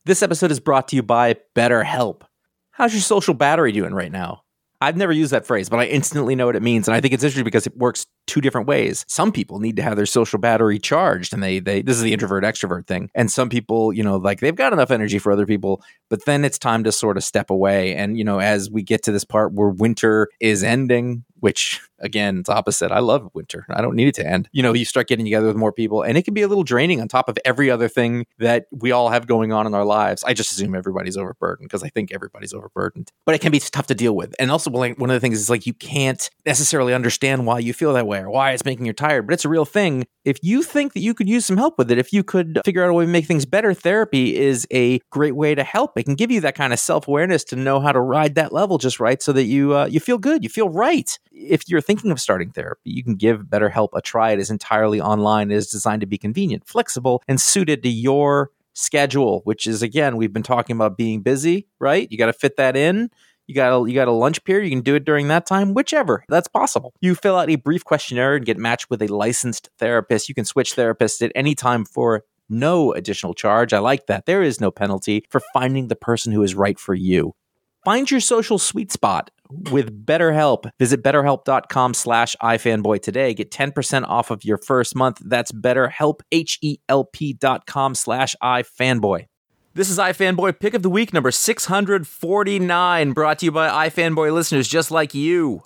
This episode is brought to you by BetterHelp. How's your social battery doing right now? I've never used that phrase, but I instantly know what it means. And I think it's interesting because it works two different ways. Some people need to have their social battery charged, and they this is the introvert extrovert thing. And some people, like they've got enough energy for other people, but then it's time to sort of step away. And, as we get to this part where winter is ending, which again, it's opposite. I love winter. I don't need it to end. You start getting together with more people, and it can be a little draining on top of every other thing that we all have going on in our lives. I just assume everybody's overburdened because I think everybody's overburdened, but it can be tough to deal with. And also, one of the things is like you can't necessarily understand why you feel that way or why it's making you tired, but it's a real thing. If you think that you could use some help with it, if you could figure out a way to make things better, therapy is a great way to help. It can give you that kind of self-awareness to know how to ride that level just right so that you feel good, you feel right. If you're thinking of starting therapy, you can give BetterHelp a try. It is entirely online. It is designed to be convenient, flexible, and suited to your schedule, which is, again, we've been talking about being busy, right? You got to fit that in. You got a lunch period. You can do it during that time, whichever. That's possible. You fill out a brief questionnaire and get matched with a licensed therapist. You can switch therapists at any time for no additional charge. I like that. There is no penalty for finding the person who is right for you. Find your social sweet spot with BetterHelp. Visit BetterHelp.com/iFanboy today. Get 10% off of your first month. That's BetterHelp, HELP.com/iFanboy. This is iFanboy Pick of the Week number 649, brought to you by iFanboy listeners just like you.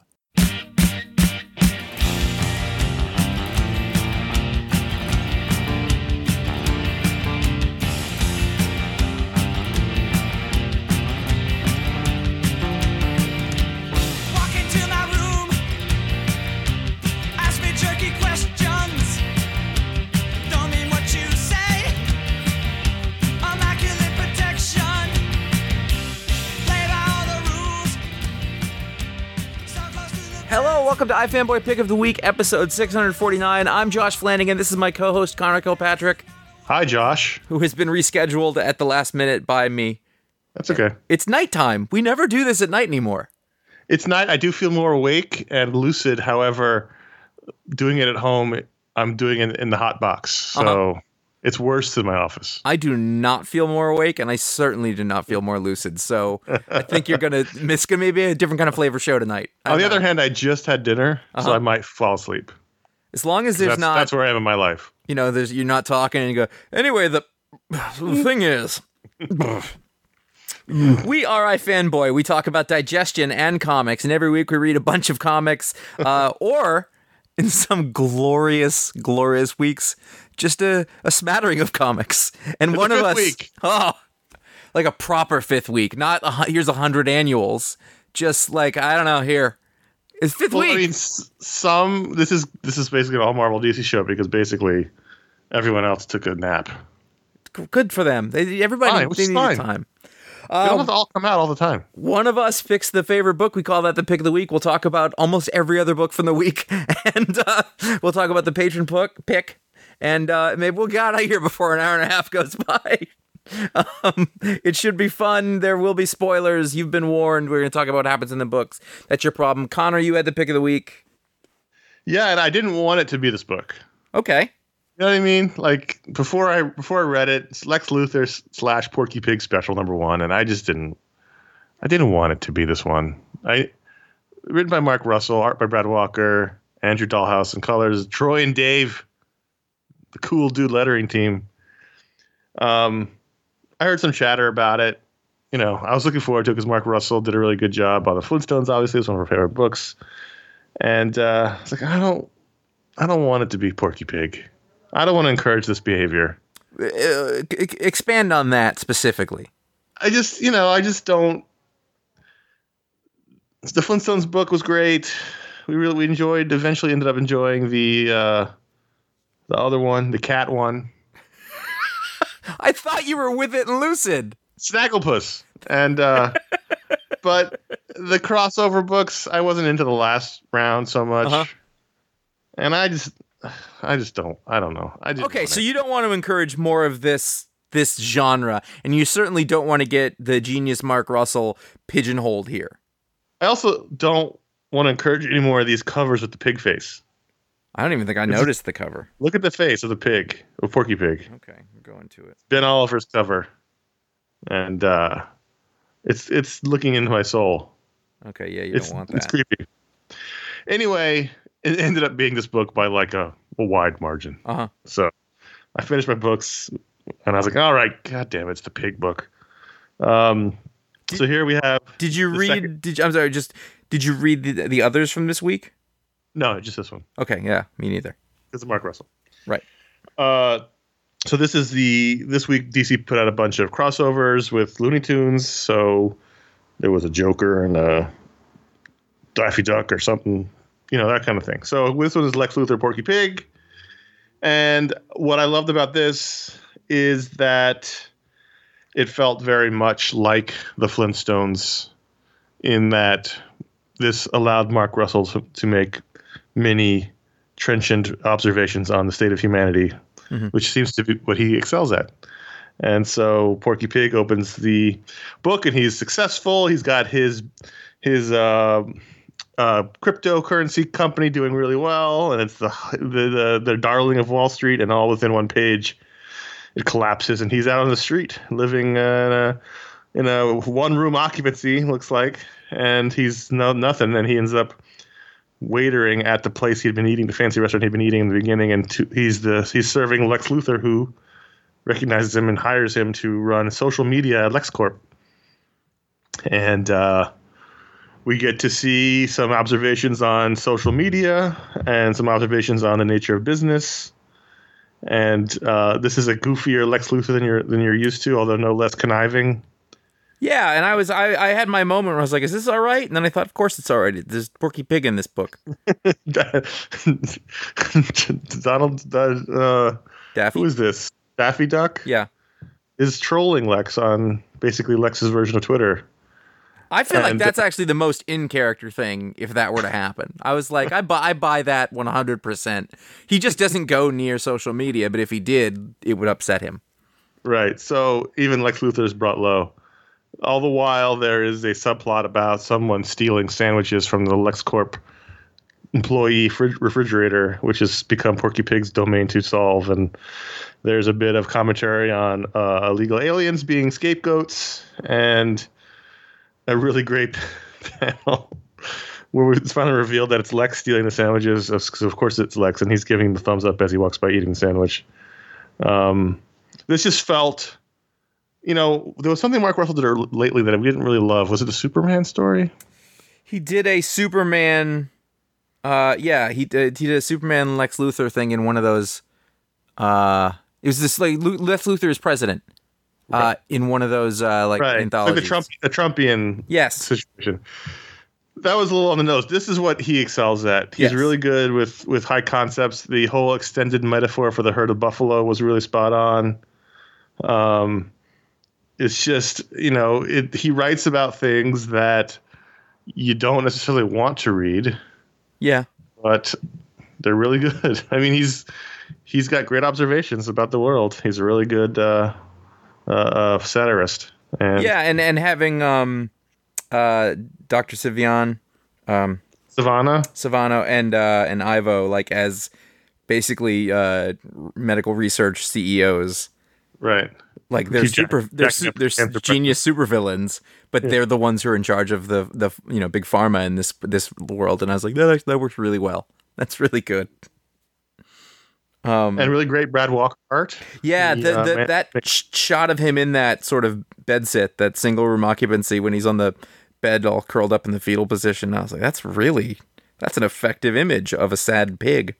Hello, welcome to iFanboy Pick of the Week, episode 649. I'm Josh Flanagan. This is my co-host, Connor Kilpatrick. Hi, Josh. Who has been rescheduled at the last minute by me. That's okay. It's nighttime. We never do this at night anymore. It's night. I do feel more awake and lucid. However, doing it at home, I'm doing it in the hot box. So It's worse than my office. I do not feel more awake, and I certainly do not feel more lucid. So I think it's gonna be a different kind of flavor show tonight. On the other hand, I just had dinner, so I might fall asleep. As long as that's where I am in my life. You're not talking and you go, anyway, the thing is, we are iFanboy. We talk about digestion and comics, and every week we read a bunch of comics, or in some glorious, glorious weeks, just a smattering of comics. And one of us, week. Like a proper fifth week, not here's 100 annuals. Just like, I don't know, here. It's fifth week. I mean, this is basically an all Marvel DC show because basically everyone else took a nap. Good for them. Everybody needed time. They don't have to all come out all the time. One of us picks the favorite book. We call that the pick of the week. We'll talk about almost every other book from the week, and we'll talk about the patron pick. And maybe we'll get out of here before an hour and a half goes by. It should be fun. There will be spoilers. You've been warned. We're going to talk about what happens in the books. That's your problem. Connor, you had the pick of the week. Yeah, and I didn't want it to be this book. Okay. You know what I mean? Like before I read it, it's Lex Luthor / Porky Pig special #1, and I didn't want it to be this one. Written by Mark Russell, art by Brad Walker, Andrew Dahlhaus, and colors Troy and Dave, the cool dude lettering team. I heard some chatter about it. I was looking forward to it because Mark Russell did a really good job on the Flintstones. Obviously, it's one of our favorite books, and I was like, I don't want it to be Porky Pig. I don't want to encourage this behavior. Expand on that specifically. I just don't. The Flintstones book was great. We eventually ended up enjoying the other one, the cat one. I thought you were with it and lucid. Snagglepuss. And but the crossover books, I wasn't into the last round so much. And I just don't. I don't know. Okay, so you don't want to encourage more of this genre, and you certainly don't want to get the genius Mark Russell pigeonholed here. I also don't want to encourage any more of these covers with the pig face. I don't even think I noticed the cover. Look at the face of the pig, of Porky Pig. Okay, we're going to it. Ben Oliver's cover. and it's looking into my soul. Okay, yeah, you It's don't want it's that. creepy. Anyway, it ended up being this book by like a wide margin. Uh-huh. So I finished my books, and I was like, all right, god damn it, it's the pig book. So here we have. Did you the read? second- Did you read the others from this week? No, just this one. Okay, yeah, me neither. It's Mark Russell. Right. So this week DC put out a bunch of crossovers with Looney Tunes. So there was a Joker and a Daffy Duck or something, that kind of thing. So this one is Lex Luthor, Porky Pig. And what I loved about this is that it felt very much like the Flintstones in that this allowed Mark Russell to make many trenchant observations on the state of humanity, which seems to be what he excels at. And so Porky Pig opens the book, and he's successful. He's got his cryptocurrency company doing really well, and it's the darling of Wall Street, and all within one page it collapses, and he's out on the street living in a one-room occupancy, looks like, and he's nothing, and he ends up waitering at the place he'd been eating, the fancy restaurant he'd been eating in the beginning, and he's serving Lex Luthor, who recognizes him and hires him to run social media at LexCorp. And we get to see some observations on social media and some observations on the nature of business. And this is a goofier Lex Luthor than you're used to, although no less conniving. Yeah, and I had my moment where I was like, "Is this all right?" And then I thought, "Of course it's all right. There's Porky Pig in this book." Donald, Daffy. who is this? Daffy Duck? Yeah, Is trolling Lex on basically Lex's version of Twitter. I feel like that's actually the most in character thing if that were to happen. I was like, I buy that 100%. He just doesn't go near social media, but if he did, it would upset him. Right. So even Lex Luthor is brought low. All the while, there is a subplot about someone stealing sandwiches from the LexCorp employee refrigerator, which has become Porky Pig's domain to solve. And there's a bit of commentary on illegal aliens being scapegoats, and a really great panel where it's finally revealed that it's Lex stealing the sandwiches. Because of course it's Lex, and he's giving the thumbs up as he walks by eating the sandwich. This just felt, there was something Mark Russell did lately that we didn't really love. Was it the Superman story? He did a Superman. He did a Superman Lex Luthor thing in one of those. It was this like Lex Luthor is president. Right. In one of those anthologies. Like the Trumpian situation. That was a little on the nose. This is what he excels at. He's really good with high concepts. The whole extended metaphor for the herd of buffalo was really spot on. It's just, he writes about things that you don't necessarily want to read. Yeah. But they're really good. I mean, he's got great observations about the world. He's a really good satirist. And having Dr. Siviano and Ivo like as basically medical research CEOs, right? Like they're genius supervillains, but they're the ones who are in charge of the big pharma in this world. And I was like, that works really well. That's really good. And really great Brad Walker art. Yeah, that shot of him in that sort of bed sit, that single room occupancy when he's on the bed all curled up in the fetal position. I was like, that's an effective image of a sad pig.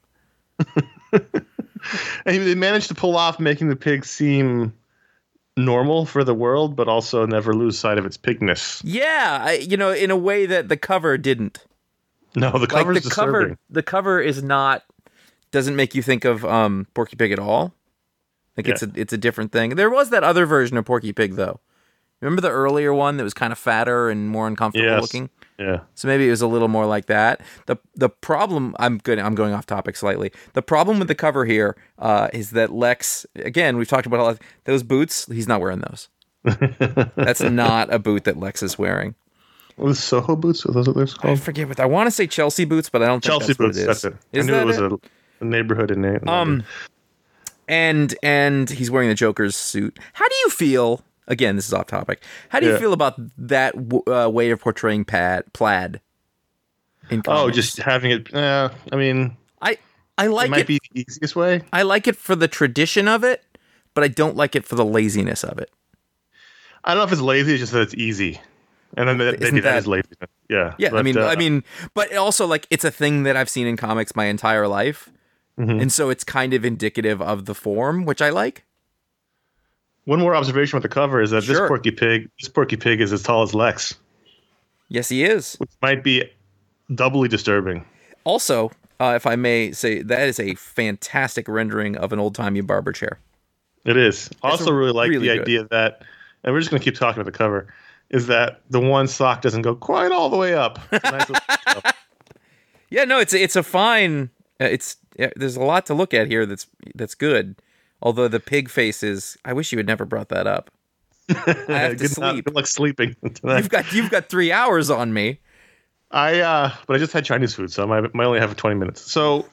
And they managed to pull off making the pig seem normal for the world, but also never lose sight of its pigness. Yeah, in a way that the cover didn't. No, the cover's disturbing. The cover is not. Doesn't make you think of Porky Pig at all. Like it's a different thing. There was that other version of Porky Pig though. Remember the earlier one that was kind of fatter and more uncomfortable looking? Yeah. So maybe it was a little more like that. The problem I'm going off topic slightly. The problem with the cover here is that Lex, again, we've talked about a lot, those boots, he's not wearing those. That's not a boot that Lex is wearing. Was Soho boots? Are those what they're called? I forget what I want to say Chelsea boots, but I don't think Chelsea that's boots, what it is. That's it. I knew it was a neighborhood in and he's wearing the Joker's suit. How do you feel Again, this is off topic. How do you feel about that way of portraying plaid in comics? Oh, just having it. I mean, I like it. Might be the easiest way. I like it for the tradition of it, but I don't like it for the laziness of it. I don't know if it's lazy, it's just that it's easy. And then maybe that is laziness. Yeah. Yeah, but, I mean, but also like it's a thing that I've seen in comics my entire life. And so it's kind of indicative of the form, which I like. One more observation with the cover is that this Porky Pig is as tall as Lex. Yes, he is. Which might be doubly disturbing. Also, if I may say, that is a fantastic rendering of an old-timey barber chair. It is. I also really like the idea that, and we're just going to keep talking about the cover, is that the one sock doesn't go quite all the way up. It's a nice little Yeah, no, it's a fine. There's a lot to look at here that's good. Although the pig face is, I wish you had never brought that up. I have to sleep. Good luck sleeping tonight. You've got 3 hours on me. But I just had Chinese food, so I might only have 20 minutes. So,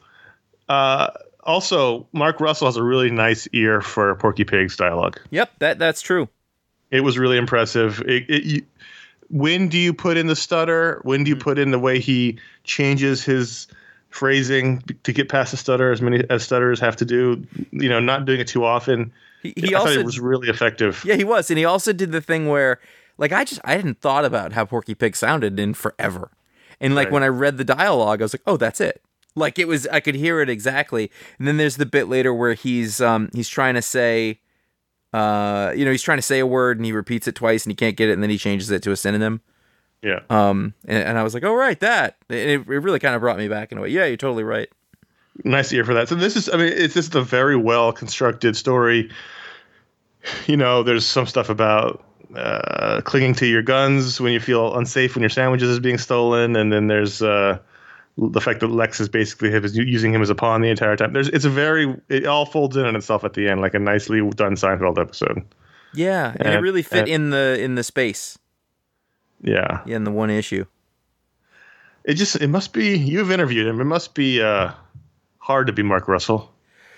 also, Mark Russell has a really nice ear for Porky Pig's dialogue. Yep, that's true. It was really impressive. When do you put in the stutter? When do you put in the way he changes his phrasing to get past the stutter, as many as stutterers have to do? Not doing it too often. I thought it was really effective. Yeah, he was, and he also did the thing where, like, I hadn't thought about how Porky Pig sounded in forever, and like when I read the dialogue, I was like, oh, that's it. Like I could hear it exactly. And then there's the bit later where he's trying to say. He's trying to say a word and he repeats it twice and he can't get it and then he changes it to a synonym. Yeah. And I was like, oh, right, that. It really kind of brought me back in a way. Yeah, you're totally right. Nice ear for that. So it's just a very well constructed story. There's some stuff about clinging to your guns when you feel unsafe when your sandwiches is being stolen. And then there's the fact that Lex is basically using him as a pawn the entire time. It all folds in on itself at the end, like a nicely done Seinfeld episode. Yeah, and it really fit in the space. Yeah, in the one issue. It must be, you've interviewed him. It must be hard to be Mark Russell.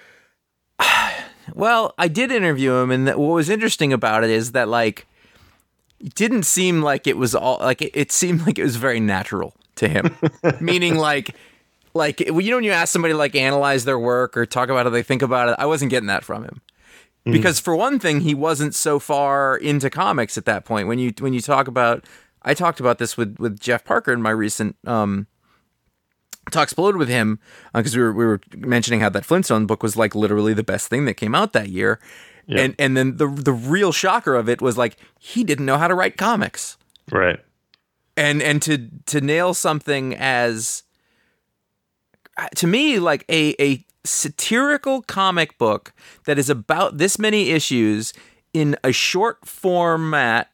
Well, I did interview him, and what was interesting about it is that like it didn't seem like it was all like it seemed like it was very natural to him. Meaning like when you ask somebody to like analyze their work or talk about how they think about it, I wasn't getting that from him. Because for one thing, he wasn't so far into comics at that point. When you talk about, I talked about this with Jeff Parker in my recent Talksplode with him, because we were mentioning how that Flintstone book was like literally the best thing that came out that year. Yep. And then the real shocker of it was like he didn't know how to write comics. Right. And to nail something as, to me, like a satirical comic book that is about this many issues in a short format,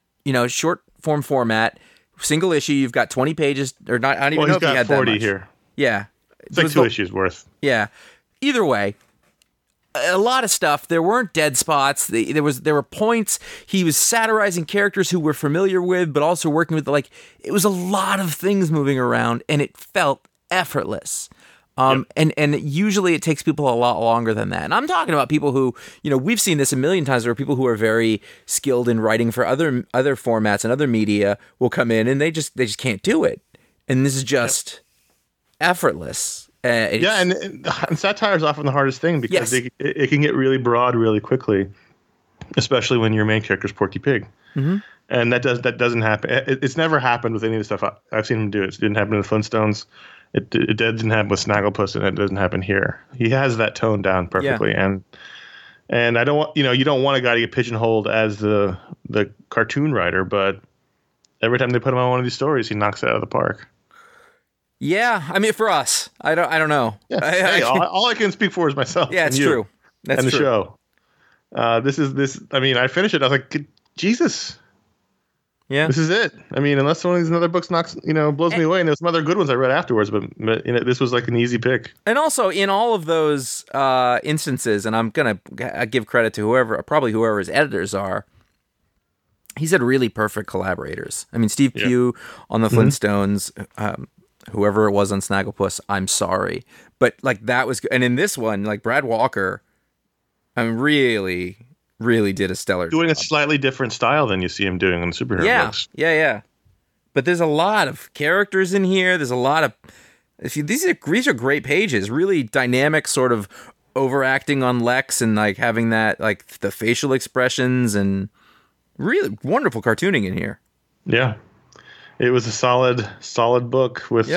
single issue. You've got 20 pages, or not. I don't even know if you had 40 that much. Here. Yeah, it's like 2 issues worth. Yeah. Either way, a lot of stuff. There weren't dead spots. There were points. He was satirizing characters who we're familiar with, but also working with it was a lot of things moving around, and it felt effortless. Yep. And usually it takes people a lot longer than that. And I'm talking about people who, we've seen this a million times. There are people who are very skilled in writing for other formats and other media will come in and they just can't do it. And this is just effortless. And satire is often the hardest thing because it can get really broad really quickly, especially when your main character is Porky Pig. Mm-hmm. And that doesn't happen. It's never happened with any of the stuff I've seen him do. It didn't happen in the Flintstones. It didn't happen with Snagglepuss, and it doesn't happen here. He has that tone down perfectly, and I don't want you don't want a guy to get pigeonholed as the cartoon writer, but every time they put him on one of these stories, he knocks it out of the park. Yeah, I mean, for us, I don't know. Yeah. All I can speak for is myself. Yeah, it's true. That's and true. The show. This. I mean, I finished it. I was like, Jesus. Yeah, this is it. I mean, unless one of these other books blows me away, and there's some other good ones I read afterwards, but this was like an easy pick. And also, in all of those instances, and I'm gonna give credit to whoever his editors are, he's had really perfect collaborators. I mean, Steve Pugh on the Flintstones, whoever it was on Snagglepuss, I'm sorry, but like that was, and in this one, like Brad Walker, I'm really really did a stellar doing job. a slightly different style than you see him doing in the superhero books. Yeah. But there's a lot of characters in here. There's a lot of these are great pages. Really dynamic, sort of overacting on Lex and like having that like the facial expressions and really wonderful cartooning in here. Yeah, it was a solid book with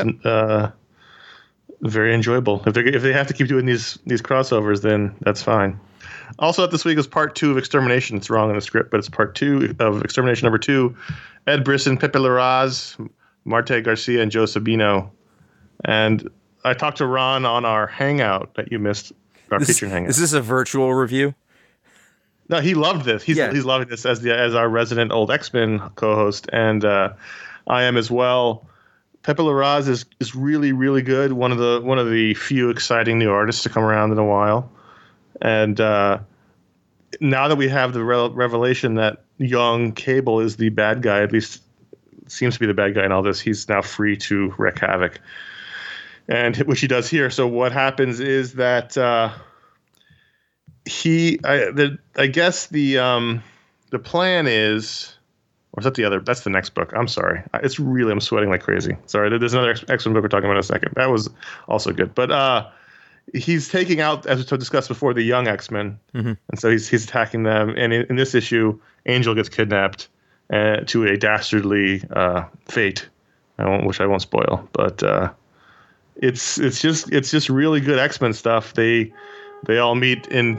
very enjoyable. If they have to keep doing these crossovers, then that's fine. Also, this week was part 2 of Extermination. It's wrong in the script, but it's part 2 of Extermination number 2. Ed Brisson, Pepe Larraz, Marte Garcia, and Joe Sabino. And I talked to Ron on our hangout that you missed, our Patreon hangout. Is this a virtual review? No, he loved this. He's loving this as our resident old X-Men co-host, and I am as well. Pepe Larraz is really, really good. One of the few exciting new artists to come around in a while. And now that we have the revelation that young Cable is the bad guy, at least seems to be the bad guy in all this, he's now free to wreak havoc, and which he does here. So what happens is that I guess the plan is, or is that the other? That's the next book. I'm sorry. I'm sweating like crazy. Sorry. There's another X-Men book we're talking about in a second. That was also good, but he's taking out, as we discussed before, the young X-Men, and so he's attacking them. And in this issue, Angel gets kidnapped to a dastardly fate, which I won't spoil. But it's just really good X-Men stuff. They all meet in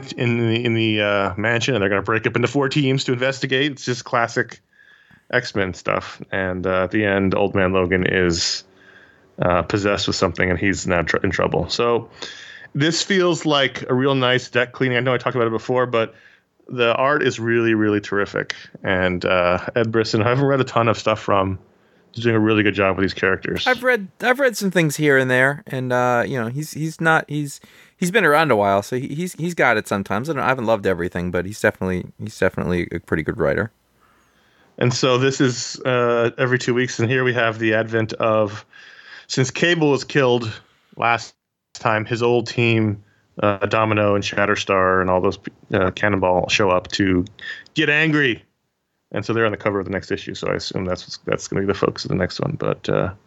the mansion, and they're going to break up into 4 teams to investigate. It's just classic X-Men stuff. And at the end, Old Man Logan is possessed with something, and he's now in trouble. So this feels like a real nice deck cleaning. I know I talked about it before, but the art is really, really terrific. And Ed Brisson, I haven't read a ton of stuff from. He's doing a really good job with these characters. I've read some things here and there, and he's been around a while, so he's got it sometimes. I haven't loved everything, but he's definitely a pretty good writer. And so this is every 2 weeks, and here we have the advent of, since Cable was killed last time, his old team, Domino and Shatterstar and all those Cannonball show up to get angry, and so they're on the cover of the next issue. So I assume that's going to be the focus of the next one. But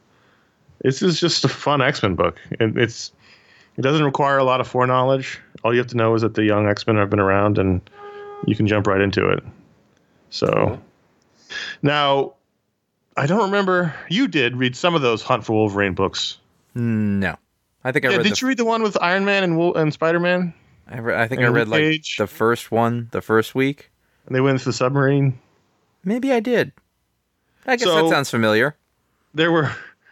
this is just a fun X-Men book. It doesn't require a lot of foreknowledge. All you have to know is that the young X-Men have been around, and you can jump right into it. So now, I don't remember. You did read some of those Hunt for Wolverine books. No. I think I read. Did you read the one with Iron Man and Spider-Man? I think I read like the first one, the first week. And they went into the submarine. Maybe I did. I guess that sounds familiar. There were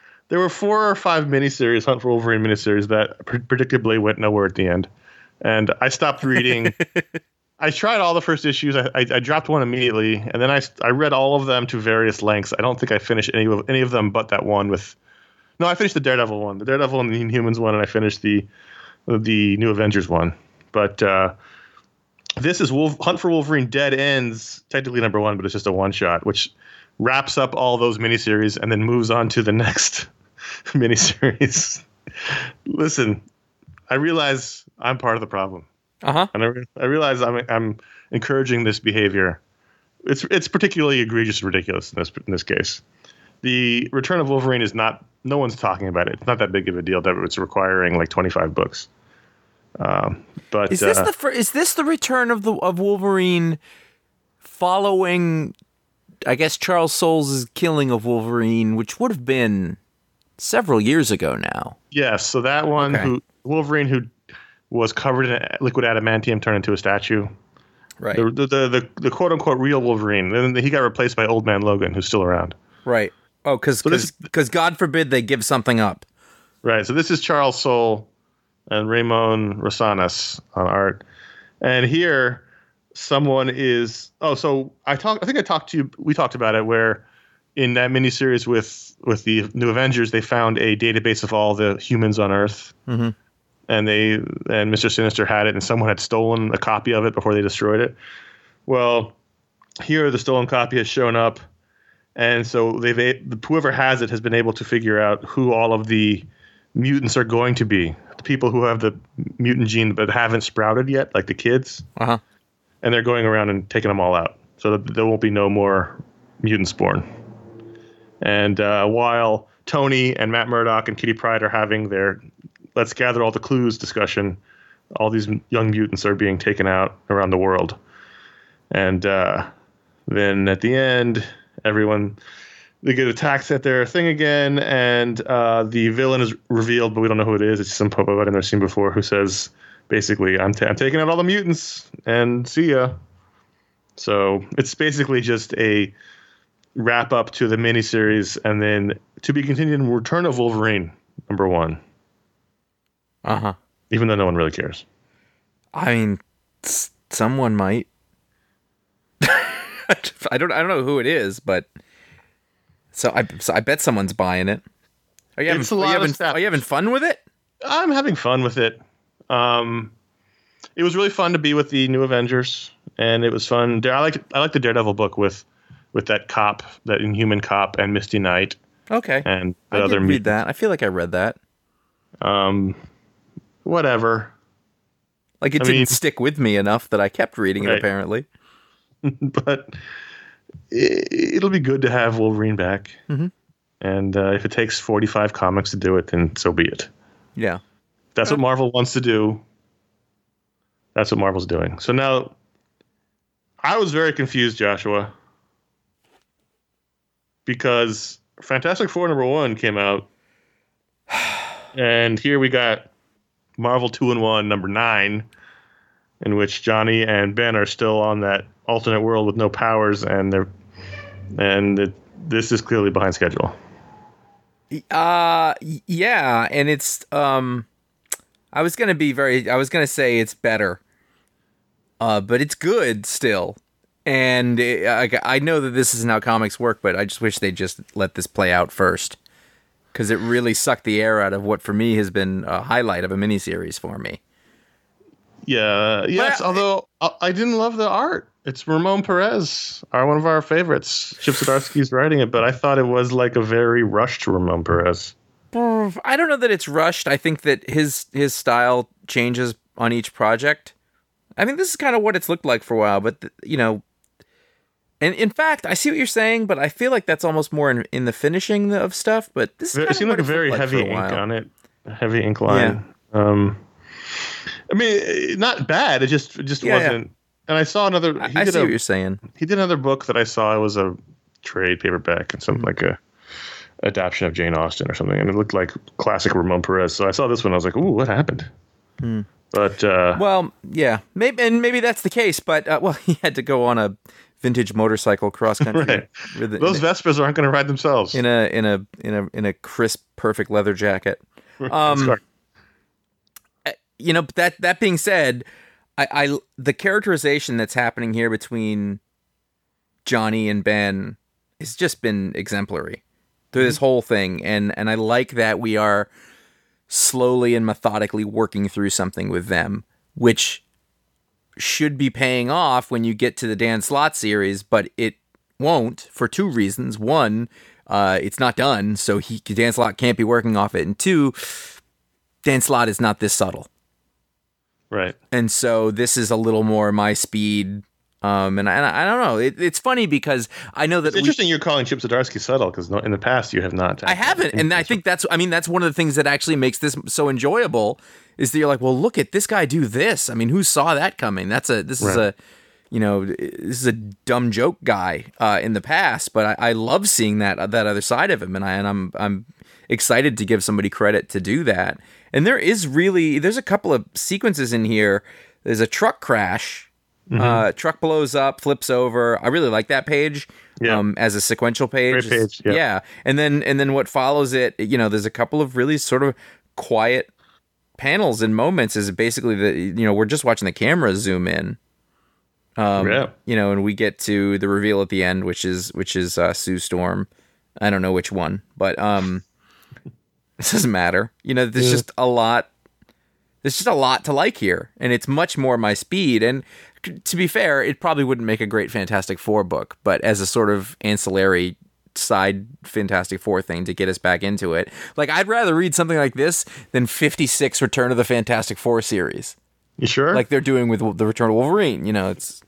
4 or 5 miniseries, Hunt for Wolverine miniseries, that predictably went nowhere at the end, and I stopped reading. I tried all the first issues. I dropped one immediately, and then I read all of them to various lengths. I don't think I finished any of them, but that one with. No, I finished the Daredevil one, the Daredevil and the Inhumans one, and I finished the New Avengers one. But this is Hunt for Wolverine Dead Ends, technically number 1, but it's just a one-shot, which wraps up all those miniseries and then moves on to the next miniseries. Listen, I realize I'm part of the problem. And I realize I'm encouraging this behavior. It's particularly egregious and ridiculous in this case. The Return of Wolverine is not. No one's talking about it. It's not that big of a deal that it's requiring like 25 books. But is this the return of Wolverine following, I guess, Charles Soule's killing of Wolverine, which would have been several years ago now? Yes. So that one, Wolverine who was covered in liquid adamantium turned into a statue. Right. The quote unquote real Wolverine. Then he got replaced by Old Man Logan, who's still around. Right. Oh, because God forbid they give something up. Right. So this is Charles Soule and Ramon Rosanas on art, and here someone is. Oh, so I think I talked to you. We talked about it where in that miniseries with the New Avengers, they found a database of all the humans on Earth, and Mr. Sinister had it, and someone had stolen a copy of it before they destroyed it. Well, here the stolen copy has shown up. And so whoever has it has been able to figure out who all of the mutants are going to be. The people who have the mutant gene but haven't sprouted yet, like the kids. and they're going around and taking them all out, so that there won't be no more mutants born. And while Tony and Matt Murdock and Kitty Pryde are having their "let's gather all the clues" discussion, all these young mutants are being taken out around the world. And then at the end, they get attacked at their thing again, and the villain is revealed, but we don't know who it is. It's some puppet I've never seen before who says, basically, I'm taking out all the mutants, and see ya. So it's basically just a wrap up to the miniseries, and then to be continued in Return of Wolverine, #1. Uh-huh. Even though no one really cares. I mean, someone might. I don't know who it is, but so I bet someone's buying it. Are you having fun with it? I'm having fun with it. It was really fun to be with the New Avengers, and it was fun. I like the Daredevil book with that cop, that Inhuman cop, and Misty Knight. Okay, and I didn't read that. I feel like I read that. Whatever. Like it didn't stick with me enough that I kept reading it. Apparently, but it'll be good to have Wolverine back. Mm-hmm. And if it takes 45 comics to do it, then so be it. Yeah. That's what Marvel wants to do. That's what Marvel's doing. So now, I was very confused, Joshua, because Fantastic Four #1 came out, and here we got Marvel 2-in-1 #9, in which Johnny and Ben are still on that alternate world with no powers, and this is clearly behind schedule. Yeah, and it's I was gonna say it's better, but it's good still. And I know that this isn't how comics work, but I just wish they'd just let this play out first, because it really sucked the air out of what for me has been a highlight of a miniseries for me. Yeah, yes. Although I didn't love the art. It's Ramon Perez, one of our favorites. Chip Zdarsky's writing it, but I thought it was like a very rushed Ramon Perez. I don't know that it's rushed. I think that his style changes on each project. I mean, this is kind of what it's looked like for a while, but and in fact, I see what you're saying, but I feel like that's almost more in the finishing of stuff. But this it seemed like a very heavy ink on it, a heavy ink line. Yeah. I mean, not bad. It just wasn't. Yeah. And I saw another. I see what you're saying. He did another book that I saw. It was a trade paperback and something like a adaptation of Jane Austen or something, and it looked like classic Ramon Perez. So I saw this one. I was like, "Ooh, what happened?" But well, yeah, maybe that's the case. But he had to go on a vintage motorcycle cross country. Right. Those Vespas aren't going to ride themselves in a crisp, perfect leather jacket. That being said, I the characterization that's happening here between Johnny and Ben has just been exemplary through this whole thing, and I like that we are slowly and methodically working through something with them, which should be paying off when you get to the Dan Slott series, but it won't for two reasons. One, it's not done, so Dan Slott can't be working off it, and two, Dan Slott is not this subtle. Right. And so this is a little more my speed. And I don't know. It's funny because I know that it's interesting you're calling Chip Zdarsky subtle, because in the past you have not. I haven't, and I think that's one of the things that actually makes this so enjoyable is that you're like, well, look at this guy do this. I mean, who saw that coming? This is a dumb joke guy in the past, but I love seeing that other side of him, and I'm excited to give somebody credit to do that. And there's a couple of sequences in here. There's a truck crash. Truck blows up, flips over. I really like that page as a sequential page. Great page. Yeah. And then what follows it, there's a couple of really sort of quiet panels and moments is basically we're just watching the camera zoom in. And we get to the reveal at the end, which is Sue Storm. I don't know which one, but it doesn't matter. There's just a lot. There's just a lot to like here, and it's much more my speed. And to be fair, it probably wouldn't make a great Fantastic Four book, but as a sort of ancillary side Fantastic Four thing to get us back into it, like I'd rather read something like this than 56 Return of the Fantastic Four series. You sure? Like they're doing with the Return of Wolverine. It's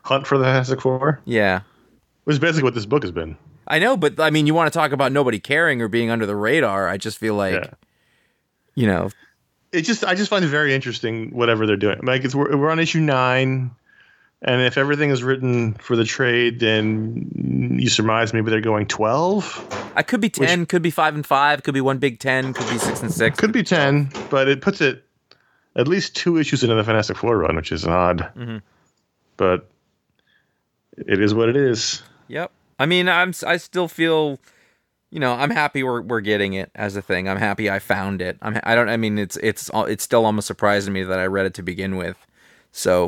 hunt for the Fantastic Four. Yeah. Which is basically what this book has been. I know, but I mean, you want to talk about nobody caring or being under the radar. I just feel like, you know. I just find it very interesting, whatever they're doing. Like, we're on issue 9, and if everything is written for the trade, then you surmise maybe they're going 12. I could be 10, could be 5 and 5, could be one big 10, could be 6 and 6. Could be 10, but it puts it at least 2 issues into the Fantastic Four run, which is odd. Mm-hmm. But it is what it is. Yep. I mean, I still feel, you know, I'm happy we're getting it as a thing. I'm happy I found it. It's still almost surprising me that I read it to begin with. So,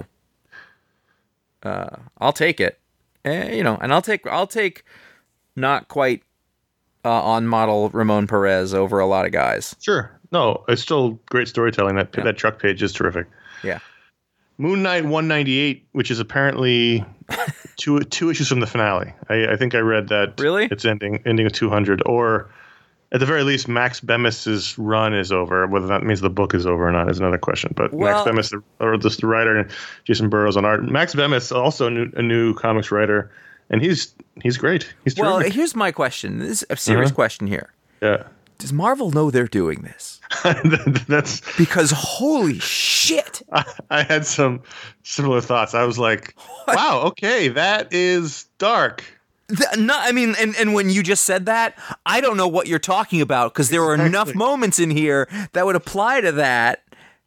I'll take it. You know, and I'll take not quite on model Ramon Perez over a lot of guys. Sure. No, it's still great storytelling. That truck page is terrific. Yeah. Moon Knight 198, which is apparently two issues from the finale. I think I read that. Really? It's ending with 200, or at the very least, Max Bemis's run is over. Whether that means the book is over or not is another question. But Max Bemis, the writer, and Jason Burrows on art. Max Bemis, also a new comics writer, and he's great. He's terrific. Well, here's my question. This is a serious question here. Yeah. Does Marvel know they're doing this? That's because holy shit! I had some similar thoughts. I was like, "Wow, okay, that is dark." And when you just said that, I don't know what you're talking about because there were enough moments in here that would apply to that.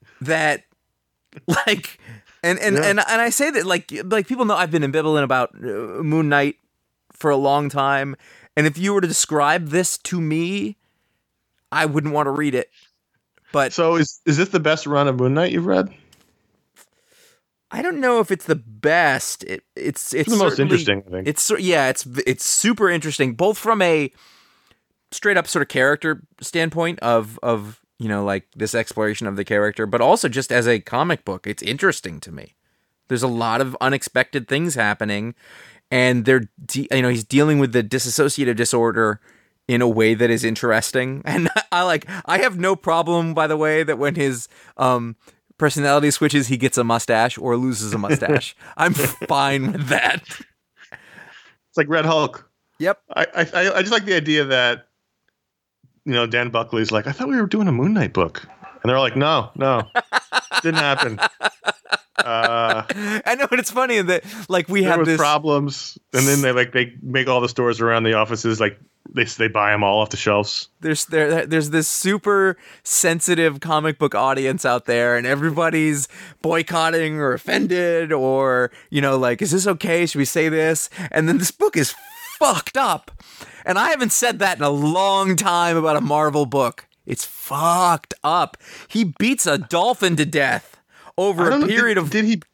Like, and I say that like people know I've been ambivalent about Moon Knight for a long time, and if you were to describe this to me, I wouldn't want to read it. But so is this the best run of Moon Knight you've read? I don't know if it's the best. It's the most interesting, I think. It's super interesting, both from a straight up sort of character standpoint of you know, like this exploration of the character, but also just as a comic book, it's interesting to me. There's a lot of unexpected things happening, and he's dealing with the dissociative disorder in a way that is interesting. And I have no problem, by the way, that when his personality switches, he gets a mustache or loses a mustache. I'm fine with that. It's like Red Hulk. Yep. I just like the idea that, you know, Dan Buckley's like, I thought we were doing a Moon Knight book. And they're like, no, didn't happen. I know, and it's funny that like we have this problems, and then they make all the stores around the offices like they buy them all off the shelves. There's this super sensitive comic book audience out there, and everybody's boycotting or offended, or you know, like, is this okay? Should we say this? And then this book is fucked up, and I haven't said that in a long time about a Marvel book. It's fucked up. He beats a dolphin to death over a period of. Did he?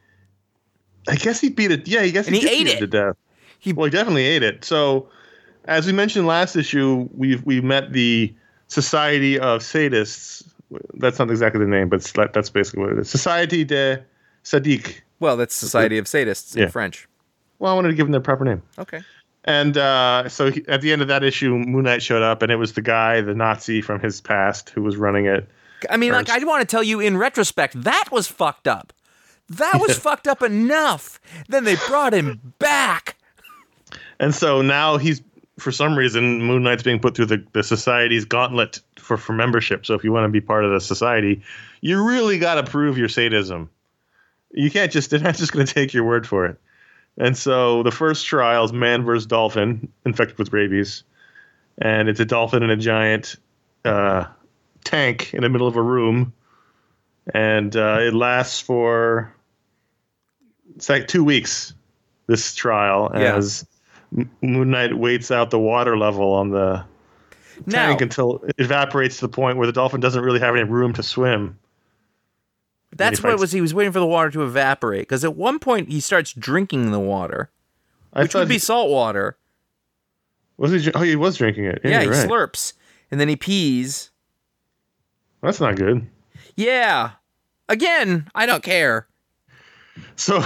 I guess he beat it. Yeah, I guess he ate it to death. He definitely ate it. So, as we mentioned last issue, we met the Society of Sadists. That's not exactly the name, but that's basically what it is. Société des Sadiques. Well, that's Society of Sadists in French. Well, I wanted to give them their proper name. Okay. And so at the end of that issue, Moon Knight showed up, and it was the guy, the Nazi from his past, who was running it. I mean, like, I want to tell you in retrospect, that was fucked up. That was fucked up enough. Then they brought him back. And so now for some reason, Moon Knight's being put through the society's gauntlet for membership. So if you want to be part of the society, you really got to prove your sadism. You can't they're not just going to take your word for it. And so the first trial is man versus dolphin infected with rabies. And it's a dolphin in a giant tank in the middle of a room. And it lasts for, it's like 2 weeks, this trial, as Moon Knight waits out the water level on the tank until it evaporates to the point where the dolphin doesn't really have any room to swim. That's what it was. He was waiting for the water to evaporate, because at one point he starts drinking the water, which would be salt water. Was he? Oh, he was drinking it. Yeah, he slurps, and then he pees. That's not good. Yeah. Again, I don't care. So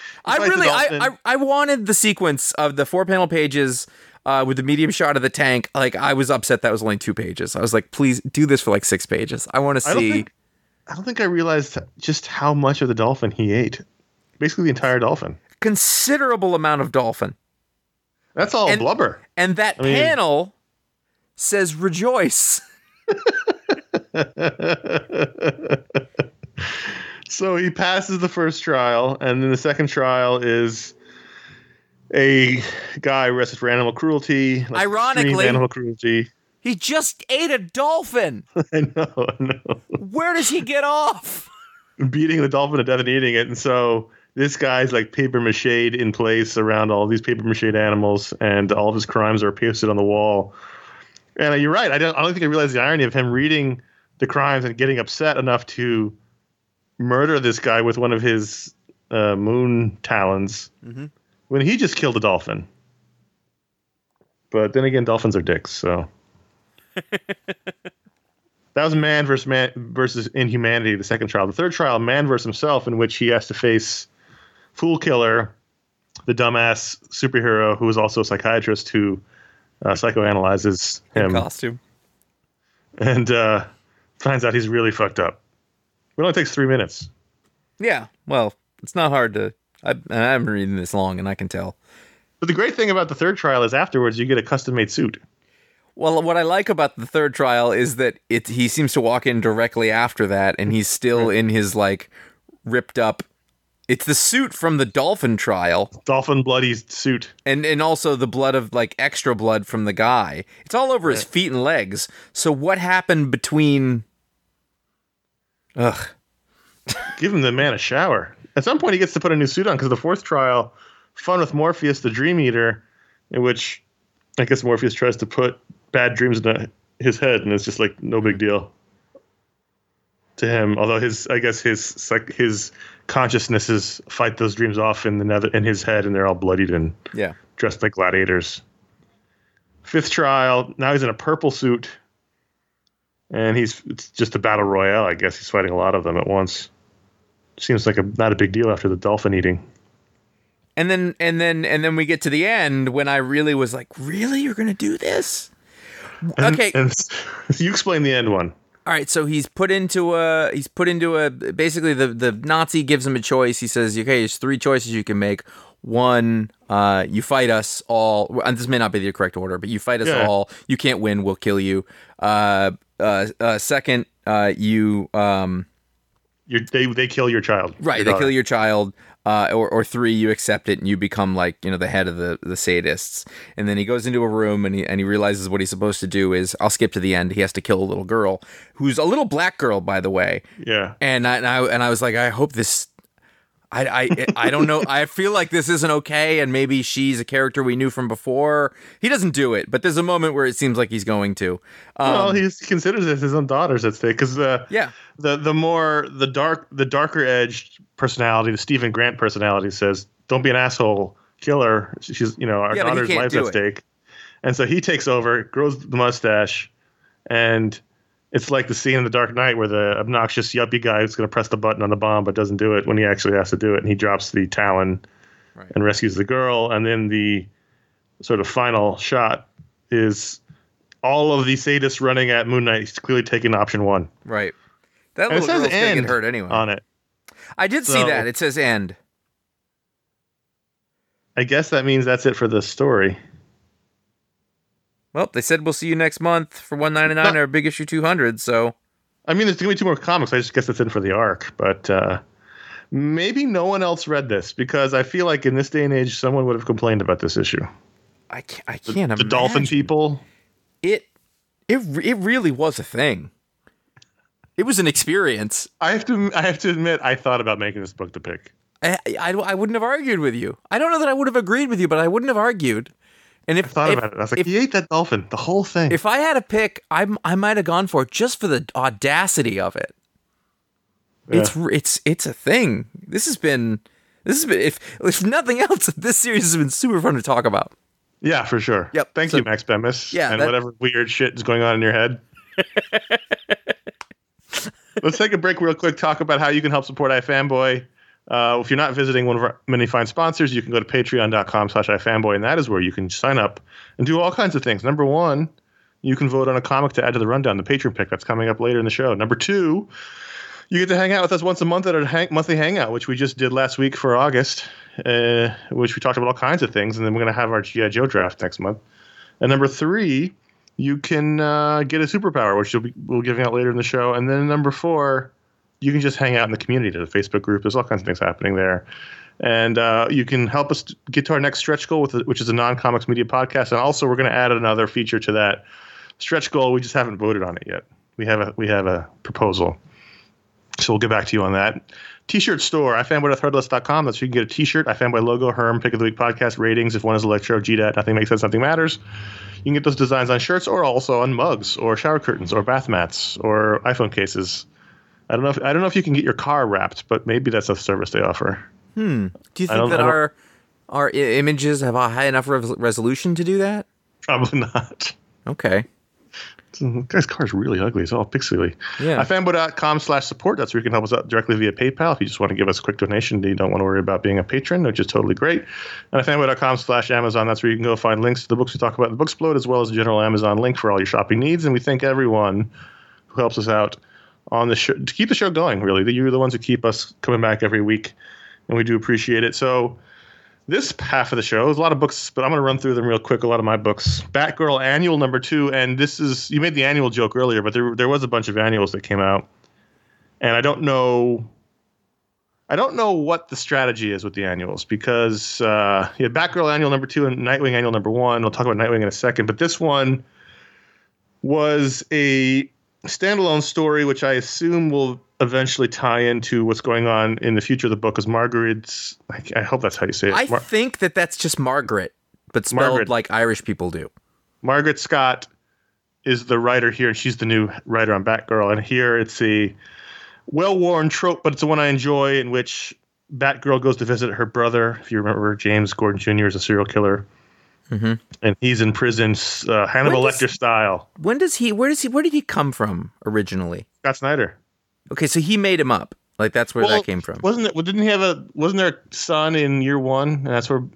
I wanted the sequence of the 4-panel pages with the medium shot of the tank. Like, I was upset that was only 2 pages. I was like, please do this for like 6 pages. I want to see. I don't think I realized just how much of the dolphin he ate. Basically the entire dolphin. considerable amount of dolphin. That's all blubber. And that panel says rejoice. So he passes the first trial, and then the second trial is a guy arrested for animal cruelty. Ironically, animal cruelty. He just ate a dolphin. I know. Where does he get off? Beating the dolphin to death and eating it. And so this guy's like paper mache'd in place around all these paper mache'd animals, and all of his crimes are pasted on the wall. And you're right. I don't think I realized the irony of him reading the crimes and getting upset enough to murder this guy with one of his moon talons when he just killed a dolphin. But then again, dolphins are dicks, so. That was man versus inhumanity, the second trial. The third trial, man versus himself, in which he has to face Fool Killer, the dumbass superhero who is also a psychiatrist who psychoanalyzes him. In costume. And finds out he's really fucked up. It only takes 3 minutes. Yeah, well, it's not hard to... I've been reading this long, and I can tell. But the great thing about the third trial is afterwards you get a custom-made suit. Well, what I like about the third trial is that he seems to walk in directly after that, and he's still in his, like, ripped up... It's the suit from the dolphin trial. Dolphin bloody suit. And also the blood of, like, extra blood from the guy. It's all over his feet and legs. So what happened between... Ugh. Give him the man a shower. At some point he gets to put a new suit on, because the fourth trial, Fun with Morpheus, the Dream Eater, in which I guess Morpheus tries to put bad dreams into his head, and it's just like no big deal to him. Although his consciousnesses fight those dreams off in his head, and they're all bloodied and dressed like gladiators. Fifth trial, now he's in a purple suit, and it's just a battle royale. I guess he's fighting a lot of them at once. Seems like not a big deal after the dolphin eating. And then we get to the end when I really was like, really, you're gonna do this? Okay. And you explain the end one. All right, so he's put into a basically the Nazi gives him a choice. He says, okay, there's 3 choices you can make. One, you fight us all, and this may not be the correct order, but you fight us all. You can't win. We'll kill you. Second, they kill your child. Right, they kill your child. Or 3, you accept it and you become like, the head of the sadists. And then he goes into a room and he realizes what he's supposed to do is, I'll skip to the end. He has to kill a little girl who's a little black girl, by the way. Yeah. And I was like, I hope this. I don't know. I feel like this isn't okay, and maybe she's a character we knew from before. He doesn't do it, but there's a moment where it seems like he's going to. Well, he considers it his own daughters at stake, because the darker edged personality, the Stephen Grant personality, says, "Don't be an asshole, kill her. She's our daughter's life's at stake." And so he takes over, grows the mustache, and it's like the scene in The Dark Knight where the obnoxious yuppie guy is going to press the button on the bomb but doesn't do it when he actually has to do it. And he drops the talon and rescues the girl. And then the sort of final shot is all of the sadists running at Moon Knight. He's clearly taking option 1. Right. That little girl's going to get hurt anyway. On it. I did see that. It says end. I guess that means that's it for the story. Well, they said we'll see you next month for $1.99 or Big Issue 200, so... I mean, there's going to be 2 more comics. I just guess that's in for the arc. But maybe no one else read this, because I feel like in this day and age, someone would have complained about this issue. I can't imagine. The dolphin people? It really was a thing. It was an experience. I have to admit, I thought about making this book to pick. I wouldn't have argued with you. I don't know that I would have agreed with you, but I wouldn't have argued. And I thought about it. I was like, he ate that dolphin, the whole thing. If I had a pick, I might have gone for it just for the audacity of it. Yeah. It's a thing. This has been if nothing else, this series has been super fun to talk about. Yeah, for sure. Yep. Thank you, Max Bemis. Yeah, and whatever weird shit is going on in your head. Let's take a break real quick. Talk about how you can help support iFanboy. If you're not visiting one of our many fine sponsors, you can go to patreon.com/iFanboy, and that is where you can sign up and do all kinds of things. Number 1, you can vote on a comic to add to the rundown, the Patreon pick. That's coming up later in the show. Number 2, you get to hang out with us once a month at our monthly hangout, which we just did last week for August. which we talked about all kinds of things, and then we're going to have our G.I. Joe draft next month. And number 3, you can get a superpower, which we'll giving out later in the show. And then number 4, you can just hang out in the community, to the Facebook group. There's all kinds of things happening there. And you can help us get to our next stretch goal, which is a non-comics media podcast. And also, we're going to add another feature to that stretch goal. We just haven't voted on it yet. We have a proposal. So we'll get back to you on that. T-shirt store, ifanboy.threadless.com. That's where you can get a T-shirt. iFanboy logo, Herm, Pick of the Week podcast, ratings. If one is Electro, GDAT, Nothing Makes Sense, Nothing Matters. You can get those designs on shirts or also on mugs or shower curtains or bath mats or iPhone cases. I don't know if you can get your car wrapped, but maybe that's a service they offer. Do you think that our images have a high enough resolution to do that? Probably not. Okay. This guy's car is really ugly. It's all pixely. Yeah. ifanboy.com/support. That's where you can help us out directly via PayPal. If you just want to give us a quick donation, you don't want to worry about being a patron, which is totally great. And ifanboy.com/Amazon. That's where you can go find links to the books we talk about in the Booksplode, as well as a general Amazon link for all your shopping needs. And we thank everyone who helps us out on the show to keep the show going, really. You're the ones who keep us coming back every week, and we do appreciate it. So this half of the show is a lot of books, but I'm going to run through them real quick. A lot of my books. Batgirl Annual number 2, and this is, you made the annual joke earlier, but there was a bunch of annuals that came out, and I don't know what the strategy is with the annuals, because you had Batgirl Annual number 2 and Nightwing Annual number 1. We'll talk about Nightwing in a second, but this one was a standalone story, which I assume will eventually tie into what's going on in the future of the book, because Margaret's, I hope that's how you say it. I think that's just Margaret, but spelled like Irish people do. Margaret Scott is the writer here, and she's the new writer on Batgirl. And here it's a well-worn trope, but it's the one I enjoy, in which Batgirl goes to visit her brother. If you remember, James Gordon Jr. is a serial killer. Mm-hmm. And he's in prison, Hannibal Lecter style. Where did he come from originally? Scott Snyder. Okay, so he made him up. Like, that's where that came from. Wasn't there a son in year 1? And that's where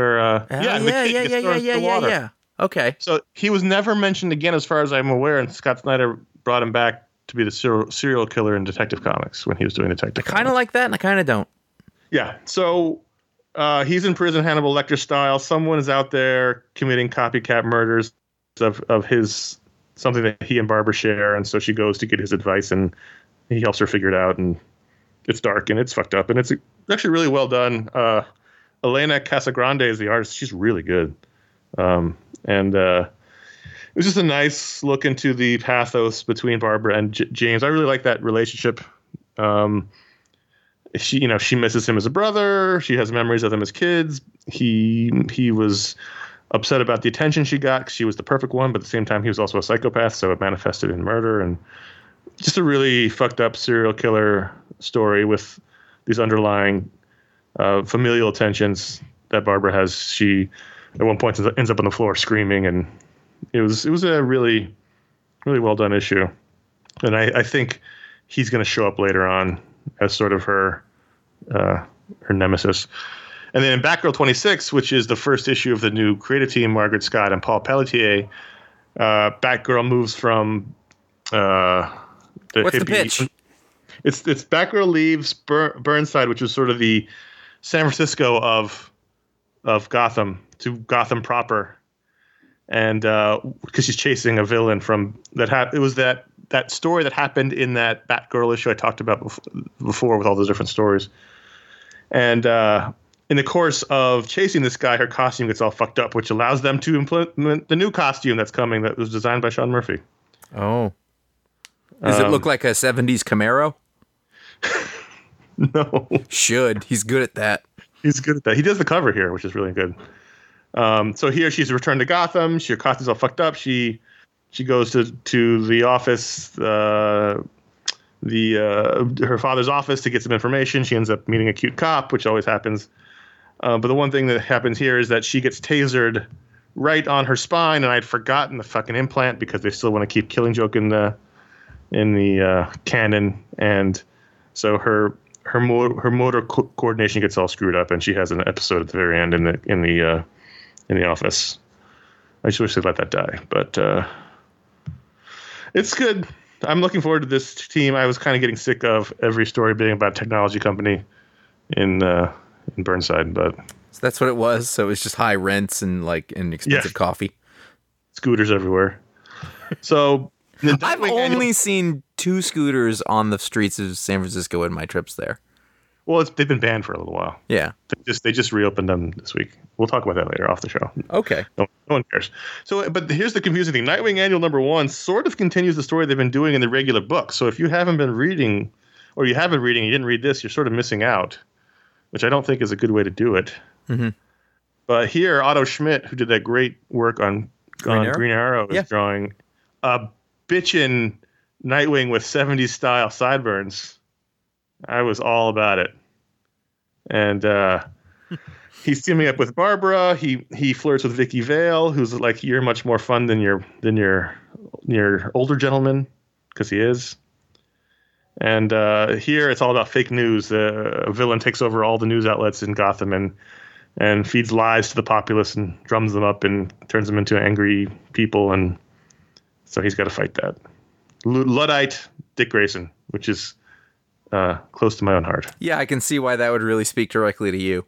yeah. Okay. So he was never mentioned again, as far as I'm aware, and Scott Snyder brought him back to be the serial killer in Detective Comics when he was doing Detective Comics. I kind of like that, and I kind of don't. Yeah. So he's in prison, Hannibal Lecter style. Someone is out there committing copycat murders of his, something that he and Barbara share, and so she goes to get his advice, and he helps her figure it out, and it's dark and it's fucked up, and it's actually really well done. Elena Casagrande is the artist. She's really good. And it was just a nice look into the pathos between Barbara and James. I really like that relationship. She misses him as a brother. She has memories of them as kids. He was upset about the attention she got, 'cause she was the perfect one, but at the same time, he was also a psychopath, so it manifested in murder. And just a really fucked up serial killer story with these underlying familial tensions that Barbara has. She at one point ends up on the floor screaming, and it was a really, really well done issue. And I think he's going to show up later on as sort of her nemesis. And then in Batgirl 26, which is the first issue of the new creative team, Margaret Scott and Paul Pelletier, Batgirl moves from what's the pitch? It's Batgirl leaves Burnside, which was sort of the San Francisco of Gotham, to Gotham proper, and because she's chasing a villain from that. It was that story that happened in that Batgirl issue I talked about before, with all those different stories. And in the course of chasing this guy, her costume gets all fucked up, which allows them to implement the new costume that's coming, that was designed by Sean Murphy. Oh. Does it look like a 70s Camaro? No. Should. He's good at that. He's good at that. He does the cover here, which is really good. So here she's returned to Gotham. Her costume's all fucked up. She goes to the office, her father's office, to get some information. She ends up meeting a cute cop, which always happens. But the one thing that happens here is that she gets tasered right on her spine, and I'd forgotten the fucking implant, because they still want to keep Killing Joke in the canon, and so her motor coordination gets all screwed up, and she has an episode at the very end in the office. I just wish they'd let that die, but it's good. I'm looking forward to this team. I was kind of getting sick of every story being about a technology company in in Burnside, but So that's what it was. So it was just high rents and expensive coffee. Scooters everywhere. So I've only seen 2 scooters on the streets of San Francisco in my trips there. Well, they've been banned for a little while. Yeah. They just reopened them this week. We'll talk about that later off the show. Okay. No one cares. So, but here's the confusing thing. Nightwing Annual #1 sort of continues the story they've been doing in the regular book. So if you haven't been reading, or you have been reading and you didn't read this, you're sort of missing out, which I don't think is a good way to do it. Mm-hmm. But here, Otto Schmidt, who did that great work on Green Arrow, is drawing a bitchin' Nightwing with 70s style sideburns. I was all about it. And he's teaming up with Barbara. He flirts with Vicky Vale, who's like, you're much more fun than your older gentleman, because he is. And here it's all about fake news. A villain takes over all the news outlets in Gotham and feeds lies to the populace and drums them up and turns them into angry people. And so he's got to fight that. Luddite Dick Grayson, which is close to my own heart. Yeah, I can see why that would really speak directly to you.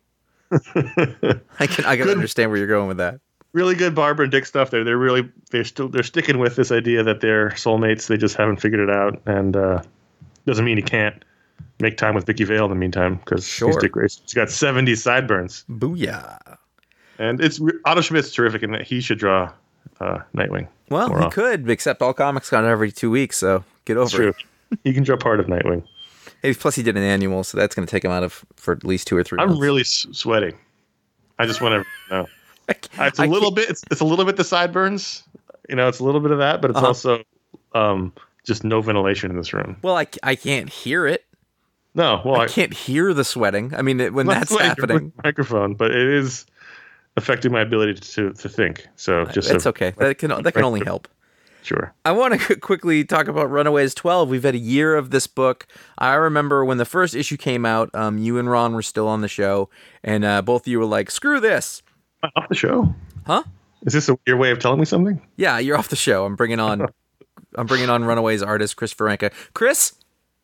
I can understand where you're going with that. Really good Barbara and Dick stuff. They're sticking with this idea that they're soulmates. They just haven't figured it out, and doesn't mean he can't make time with Vicky Vale in the meantime, because he's Dick Grayson. He's got 70 sideburns. Booyah! And Otto Schmidt's terrific, and he should draw Nightwing. Well, he could, except all comics come out every 2 weeks, so get over it. True. He can draw part of Nightwing. Hey, plus he did an annual, so that's going to take him out for at least 2 or 3 months. I'm really sweating. I just want to know. It's a little bit the sideburns. It's a little bit of that, but it's also just no ventilation in this room. Well, I can't hear it. No, well, I can't hear the sweating. I mean, when that's happening, microphone, but it is affecting my ability to think. So it's okay. That can only help. Sure. I want to quickly talk about Runaways 12. We've had a year of this book. I remember when the first issue came out, you and Ron were still on the show, and both of you were like, screw this. Off the show? Huh? Is this your way of telling me something? Yeah, you're off the show. I'm bringing on Runaways artist Chris Ferenca. Chris?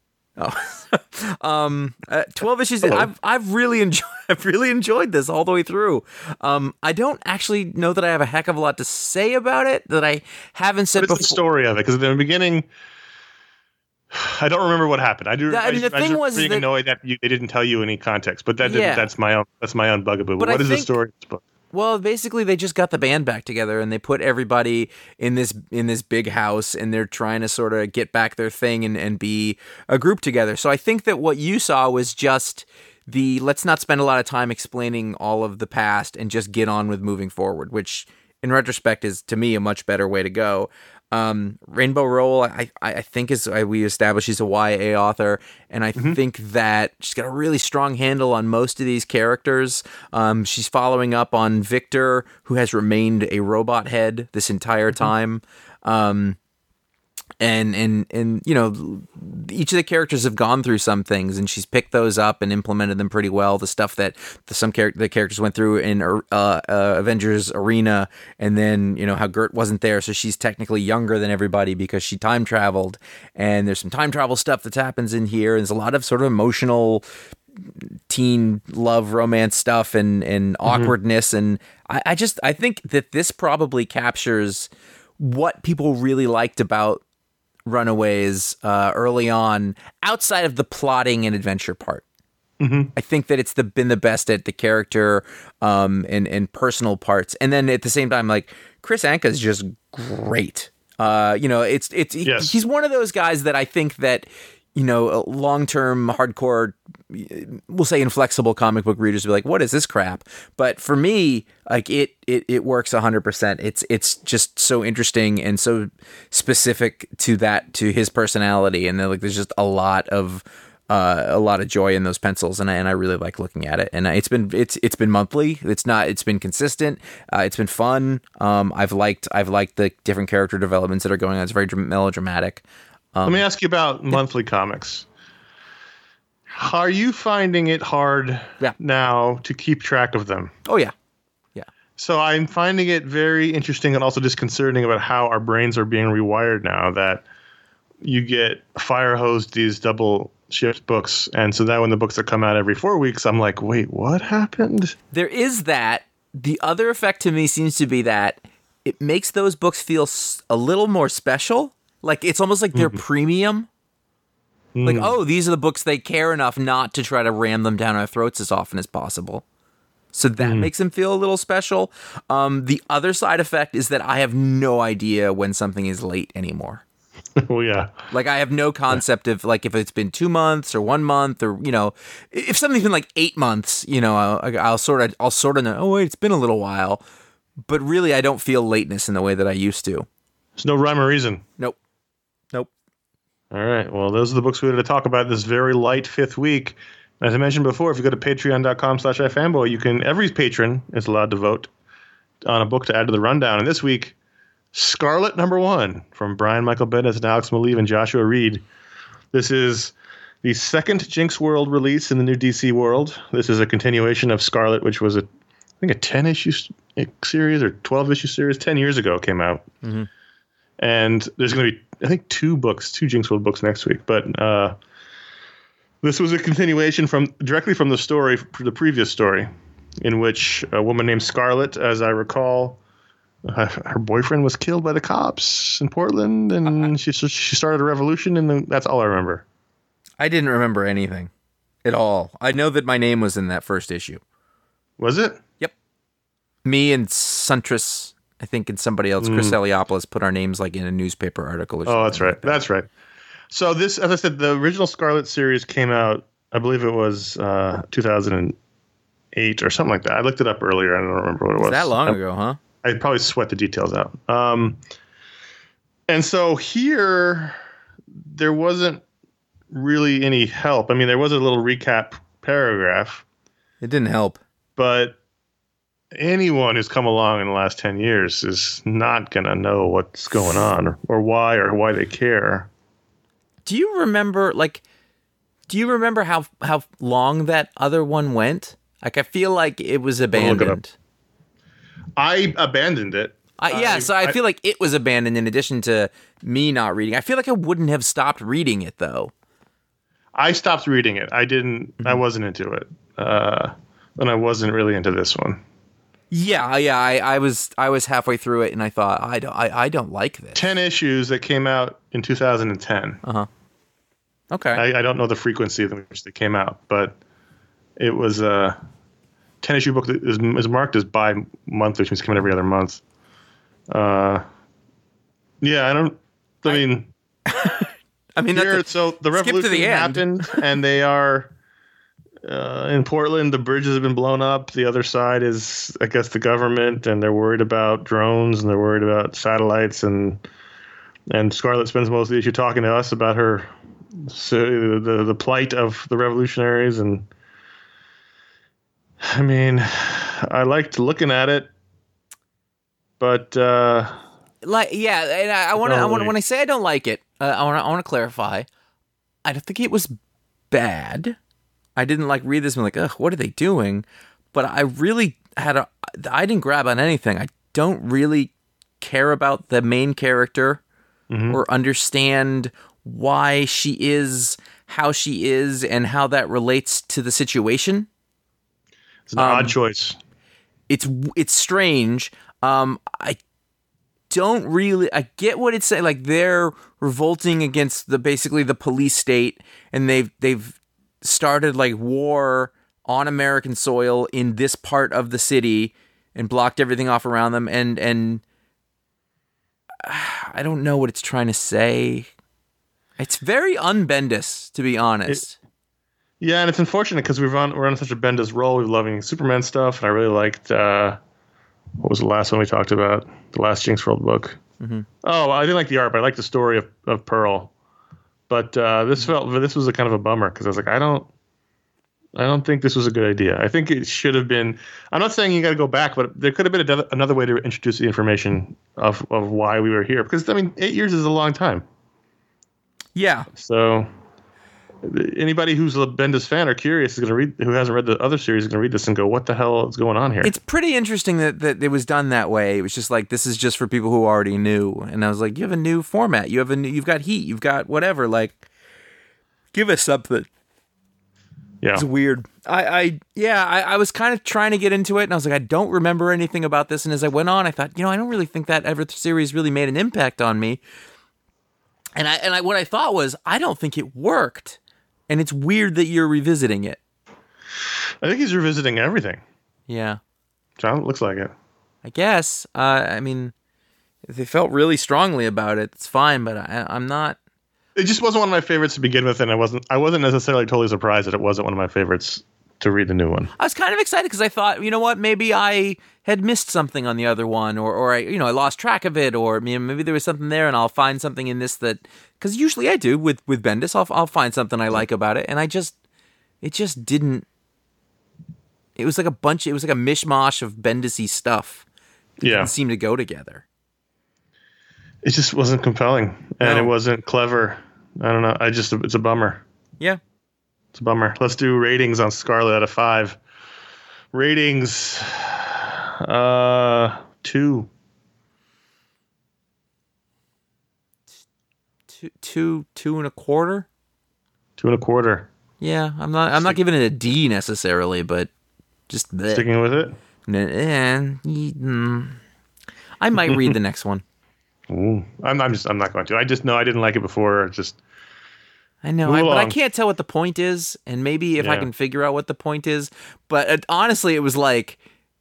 Oh. 12 issues. I've really enjoyed this all the way through. I don't actually know that I have a heck of a lot to say about it that I haven't said before. The story of it, because in the beginning, I don't remember what happened. I do. I was being annoyed that they didn't tell you any context, but that's my own bugaboo. But what is the story of this book? Well, basically, they just got the band back together, and they put everybody in this big house, and they're trying to sort of get back their thing and be a group together. So I think that what you saw was just let's not spend a lot of time explaining all of the past and just get on with moving forward, which in retrospect is, to me, a much better way to go. Rainbow Rowell, I think we established she's a YA author, and I think that she's got a really strong handle on most of these characters. She's following up on Victor, who has remained a robot head this entire time. And each of the characters have gone through some things, and she's picked those up and implemented them pretty well. The stuff that the characters went through in Avengers Arena, and then how Gert wasn't there, so she's technically younger than everybody because she time traveled. And there's some time travel stuff that happens in here. And there's a lot of sort of emotional teen love romance stuff and awkwardness. And I think that this probably captures what people really liked about Runaways early on, outside of the plotting and adventure part. I think that it's been the best at the character and personal parts, and then at the same time, like Chris Anka is just great. He's one of those guys that I think that long-term hardcore, we'll say inflexible comic book readers will be like, what is this crap? But for me, like it works 100%. It's just so interesting and so specific to his personality. And there's just a lot of joy in those pencils. And I really like looking at it. And it's been monthly. It's been consistent. It's been fun. I've liked the different character developments that are going on. It's very melodramatic. Let me ask you about monthly comics. Are you finding it hard now to keep track of them? Oh, yeah. Yeah. So I'm finding it very interesting and also disconcerting about how our brains are being rewired now, that you get fire hosed these double shipped books, and so that when the books that come out every 4 weeks, I'm like, wait, what happened? There is that. The other effect to me seems to be that it makes those books feel a little more special. Like it's almost like they're premium. Like, oh, these are the books they care enough not to try to ram them down our throats as often as possible. So that makes them feel a little special. The other side effect is that I have no idea when something is late anymore. Well, yeah. Like I have no concept of like if it's been 2 months or 1 month or, you know, if something's been like 8 months, you know, I'll sort of know, oh, wait, it's been a little while. But really, I don't feel lateness in the way that I used to. There's no rhyme or reason. Nope. All right. Well, those are the books we wanted to talk about this very light 5th week. As I mentioned before, if you go to patreon.com/ifanboy, you can, every patron is allowed to vote on a book to add to the rundown. And this week, Scarlet #1 from Brian Michael Bendis and Alex Maleev and Joshua Reed. This is the second Jinx World release in the new DC world. This is a continuation of Scarlet, which was I think a 10-issue series or 12-issue series 10 years ago it came out. Mm-hmm. And there's going to be, I think, 2 Jinx World books next week. But this was a continuation directly from the story, the previous story, in which a woman named Scarlet, as I recall, her boyfriend was killed by the cops in Portland, and she started a revolution, and that's all I remember. I didn't remember anything at all. I know that my name was in that first issue. Was it? Yep. Me and Suntress, I think, and somebody else, Chris Eliopoulos, put our names like in a newspaper article or something. Oh, that's right. Like that. That's right. So this, as I said, the original Scarlet series came out, I believe it was 2008 or something like that. I looked it up earlier. I don't remember what it was. That long ago, huh? I'd probably sweat the details out. And so here, there wasn't really any help. I mean, there was a little recap paragraph. It didn't help. But anyone who's come along in the last 10 years is not going to know what's going on or why they care. Do you remember how long that other one went? Like, I feel like it was abandoned. I abandoned it. So I feel like it was abandoned in addition to me not reading. I feel like I wouldn't have stopped reading it, though. I stopped reading it. I didn't. I wasn't into it. And I wasn't really into this one. Yeah. I was halfway through it, and I thought, I don't like this. 10 issues that came out in 2010. Uh-huh. Okay. I don't know the frequency in which they came out, but it was a 10-issue book that is marked as bi-month, which means coming every other month. I mean, here, so the revolution happened, and they are in Portland. The bridges have been blown up. The other side is, I guess, the government, and they're worried about drones, and they're worried about satellites, and Scarlet spends most of the issue talking to us about her, the plight of the revolutionaries, and I mean, I liked looking at it, but and I want to when I say I don't like it, I want to clarify. I don't think it was bad. I didn't read this and be like, ugh, what are they doing? But I really I didn't grab on anything. I don't really care about the main character or understand why she is how she is and how that relates to the situation. It's an odd choice. It's strange. I don't really. I get what it's saying. Like, they're revolting against basically the police state, and they've started like war on American soil in this part of the city and blocked everything off around them. And I don't know what it's trying to say. It's very un-Bendis, to be honest. Yeah, and it's unfortunate because we're on such a Bendis roll. We're loving Superman stuff, and I really liked what was the last one we talked about? The last Jinx World book. Mm-hmm. Oh, I didn't like the art, but I liked the story of Pearl. But this was a kind of a bummer because I was like, I don't think this was a good idea. I think it should have been. I'm not saying you got to go back, but there could have been another way to introduce the information of why we were here. Because 8 years is a long time. Yeah. So anybody who's a Bendis fan or curious who hasn't read the other series is going to read this and go, what the hell is going on here? It's pretty interesting that it was done that way. It was just like, this is just for people who already knew. And I was like, you have a new format. You've got Heat. You've got whatever. Like, Give us something. Yeah. It's weird. I was kind of trying to get into it, and I was like, I don't remember anything about this. And as I went on, I thought, I don't really think that ever series really made an impact on me. And what I thought was, I don't think it worked. And it's weird that you're revisiting it. I think he's revisiting everything. Yeah. John, looks like it. I guess. I mean, if they felt really strongly about it, it's fine, but I'm not. It just wasn't one of my favorites to begin with, and I wasn't necessarily totally surprised that it wasn't one of my favorites to read the new one. I was kind of excited because I thought, you know what, maybe I had missed something on the other one, or I lost track of it, or maybe there was something there, and I'll find something in this that, because usually I do with Bendis, I'll find something I like about it, and it just didn't. It was like a mishmash of Bendis-y stuff. It didn't seem to go together. It just wasn't compelling, and It wasn't clever. I don't know. It's a bummer. Yeah. It's a bummer. Let's do ratings on Scarlet out of 5. Ratings, 2. 2.25. 2.25. Yeah, I'm not giving it a D necessarily, but just bleh. Sticking with it. I might read the next one. Ooh. I'm not going to. I just know I didn't like it before. I know, but I can't tell what the point is, and maybe if I can figure out what the point is. But honestly, it was like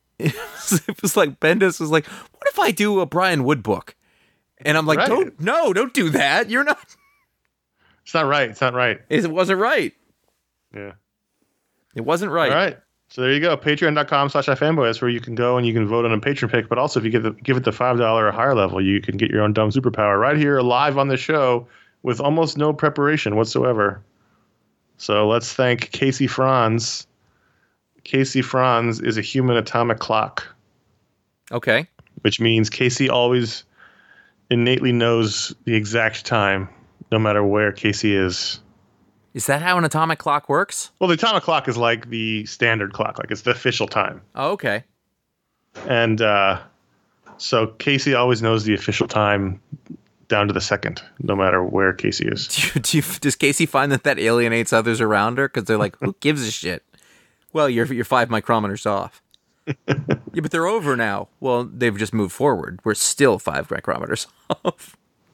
Bendis was like, "What if I do a Brian Wood book?" And I'm like, right. Don't do that. You're not. It's not right. It's not right. It wasn't right. Yeah, it wasn't right. All right. So there you go. Patreon.com/ifanboy. That's where you can go and you can vote on a patron pick. But also, if you give it the $5 or higher level, you can get your own dumb superpower right here live on the show with almost no preparation whatsoever. So let's thank Casey Franz. Casey Franz is a human atomic clock. Okay. Which means Casey always innately knows the exact time, no matter where Casey is. Is that how an atomic clock works? Well, the atomic clock is like the standard clock. Like it's the official time. Oh, okay. And so Casey always knows the official time down to the second, no matter where Casey is. Does Casey find that alienates others around her? Because they're like, who gives a shit? Well, you're 5 micrometers off. Yeah, but they're over now. Well, they've just moved forward. We're still 5 micrometers off.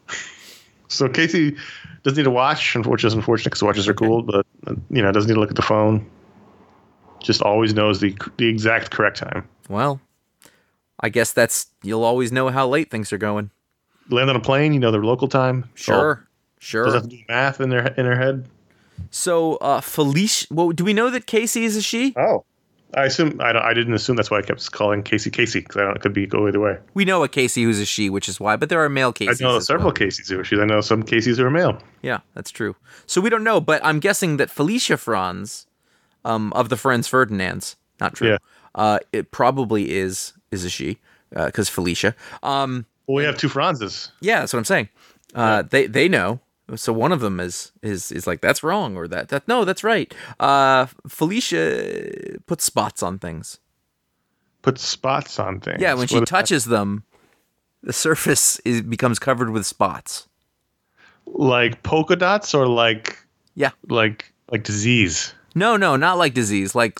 So Casey doesn't need to watch, which is unfortunate because watches are cool, but doesn't need to look at the phone. Just always knows the exact correct time. Well, I guess you'll always know how late things are going. Land on a plane, their local time. Sure. Doesn't have to do math in her head. So Felicia, well, do we know that Casey is a she? Oh, I assume I didn't assume. That's why I kept calling Casey because it could go either way. We know a Casey who's a she, which is why, but there are male Caseys. I know several Caseys who are she. I know some Caseys who are male. Yeah, that's true. So we don't know, but I'm guessing that Felicia Franz, of the Franz Ferdinands, not true. Yeah. It probably is a she, because Felicia. Well, we have 2 Franzes. Yeah, that's what I'm saying. They know. So one of them is like, that's wrong, or that no, that's right. Felicia puts spots on things. Puts spots on things. Yeah, when she touches them, the surface becomes covered with spots. Like polka dots, or like disease. No, not like disease. Like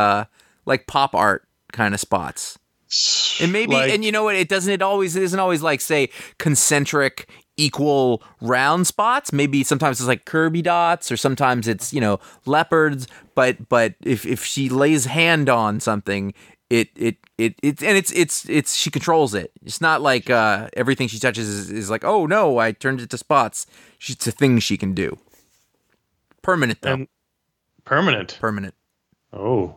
pop art kind of spots. And maybe, and you know what? It isn't always like, say, concentric, equal round spots. Maybe sometimes it's like Kirby dots, or sometimes it's leopards. But if she lays hand on something, it's she controls it. It's not like everything she touches is like, oh no, I turned it to spots. It's a thing she can do. Permanent though. Permanent. Oh.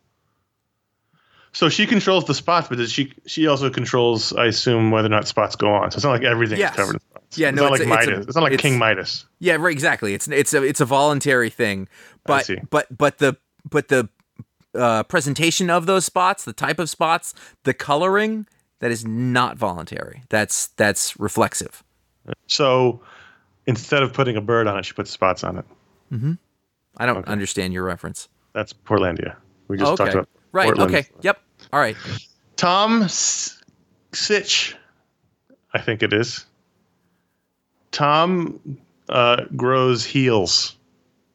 So she controls the spots, but she also controls, I assume, whether or not spots go on. So it's not like everything is covered in spots. Yeah, it's not like Midas. It's not like King Midas. Yeah, right. Exactly. It's a voluntary thing, but the presentation of those spots, the type of spots, the coloring, that is not voluntary. That's reflexive. So instead of putting a bird on it, she puts spots on it. Mm-hmm. I don't understand your reference. That's Portlandia. We just talked about. Right. Portland. Okay. Yep. All right. Tom Sitch, I think it is. Tom grows heels.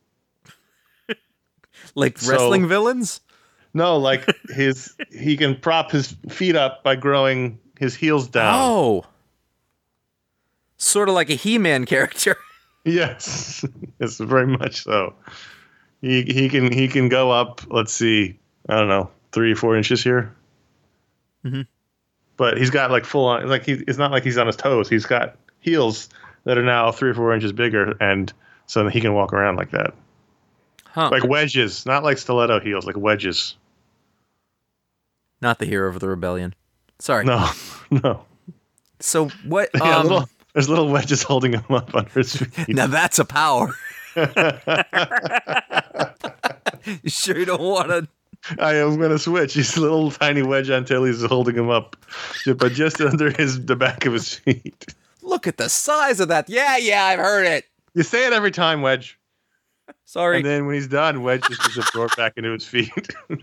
Like So- wrestling villains? No, like he can prop his feet up by growing his heels down. Oh. Sort of like a He-Man character. Yes, yes, very much so. He can go up. Let's see, I don't know, 3 or 4 inches here. Mm-hmm. But he's got like full on. Like it's not like he's on his toes. He's got heels that are now 3 or 4 inches bigger, and so he can walk around like that, Huh. like wedges, not like stiletto heels, like wedges. Not the hero of the rebellion. Sorry. No, no. So what? Yeah, there's little wedges holding him up under his feet. Now that's a power. You sure you don't want to? I am going to switch. He's a little tiny wedge until he's holding him up, but just under the back of his feet. Look at the size of that. Yeah, I've heard it. You say it every time, Wedge. Sorry. And then when he's done, Wedge just gets absorbed back into his feet.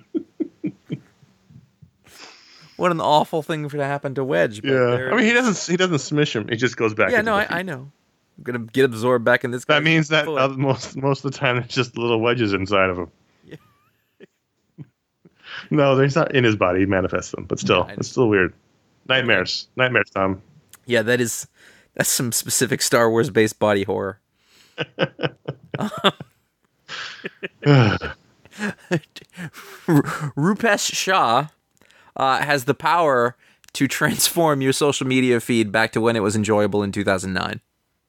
What an awful thing for to happen to Wedge. But Yeah. I mean, he doesn't smish him. He just goes back. yeah, into no, the feet. I know. I'm gonna get absorbed back in this. That guy's means that foot. most of the time, it's just little wedges inside of him. Yeah. No, there's not in his body. He manifests them, but still, Yeah, it's still weird. Nightmares, Tom. Yeah, that's some specific Star Wars based body horror. Rupesh Shah has the power to transform your social media feed back to when it was enjoyable in 2009.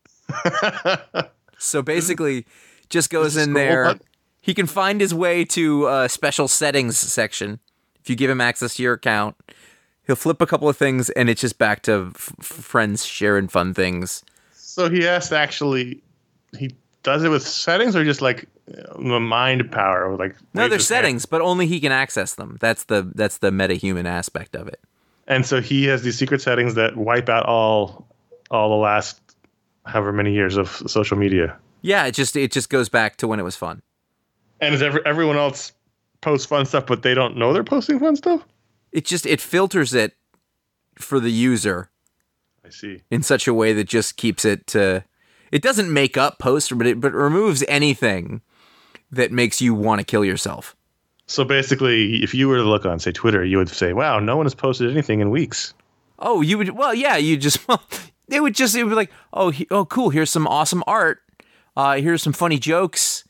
So basically, just goes in there. Scroll button? He can find his way to a special settings section. If you give him access to your account, he'll flip a couple of things, and it's just back to friends sharing fun things. So he has to actually. He does it with settings, or just like mind power, or like No, waves there's his hand? settings, but only he can access them. That's the metahuman aspect of it. And so he has these secret settings that wipe out all the last however many years of social media. Yeah, it just goes back to when it was fun. And is everyone else posts fun stuff, but they don't know they're posting fun stuff? It filters it for the user I see. in such a way that just keeps it to. It doesn't make up posts, but it removes anything that makes you want to kill yourself. So basically, if you were to look on, say, Twitter, you would say, wow, no one has posted anything in weeks. Oh, you would. Well, yeah, you just. Well, it would be like, oh, cool. Here's some awesome art. Here's some funny jokes.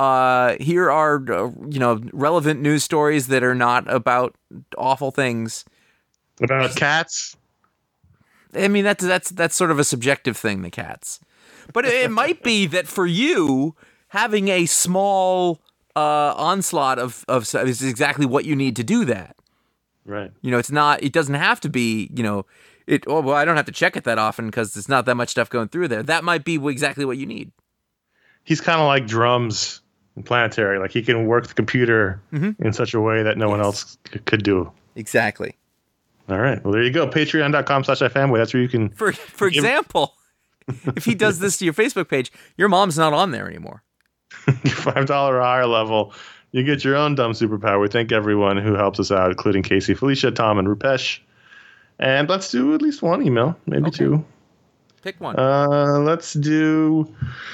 Here are relevant news stories that are not about awful things. About cats? I mean, that's sort of a subjective thing, the cats. But it might be that for you, having a small onslaught of is exactly what you need to do that. Right. It's not. It doesn't have to be. Well, I don't have to check it that often because there's not that much stuff going through there. That might be exactly what you need. He's kind of like Drums in Planetary. Like he can work the computer in such a way that no one else could do. Exactly. All right. Well, there you go. Patreon.com/ifanboy. That's where you can. For example, if he does this to your Facebook page, your mom's not on there anymore. $5 or higher level. You get your own dumb superpower. We thank everyone who helps us out, including Casey, Felicia, Tom, and Rupesh. And let's do at least one email, maybe two. Pick one. Let's do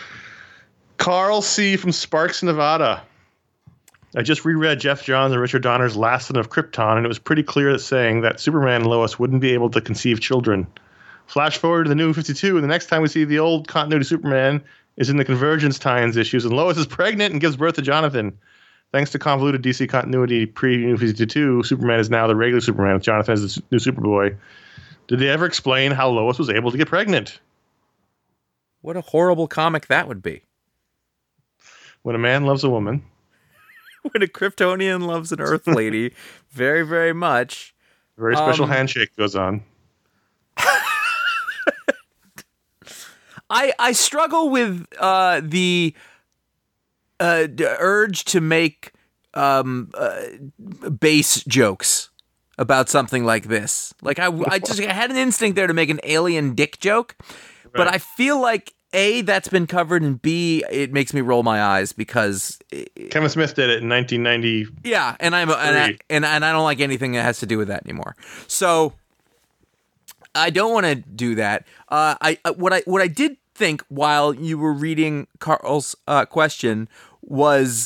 Carl C. from Sparks, Nevada. I just reread Jeff Johns and Richard Donner's Last Son of Krypton, and it was pretty clear that saying that Superman and Lois wouldn't be able to conceive children. Flash forward to the New 52, and the next time we see the old continuity Superman is in the Convergence tie-ins issues, and Lois is pregnant and gives birth to Jonathan. Thanks to convoluted DC continuity pre-New 52, Superman is now the regular Superman with Jonathan as the new Superboy. Did they ever explain how Lois was able to get pregnant? What a horrible comic that would be. When a man loves a woman. When a Kryptonian loves an Earth lady very, very much. A very special handshake goes on. I struggle with the urge to make base jokes about something like this. Like I had an instinct there to make an alien dick joke, but I feel like A, that's been covered, and B, it makes me roll my eyes because Kevin Smith did it in 1990. Yeah, and I don't like anything that has to do with that anymore. So I don't want to do that. What I did think while you were reading Carl's question was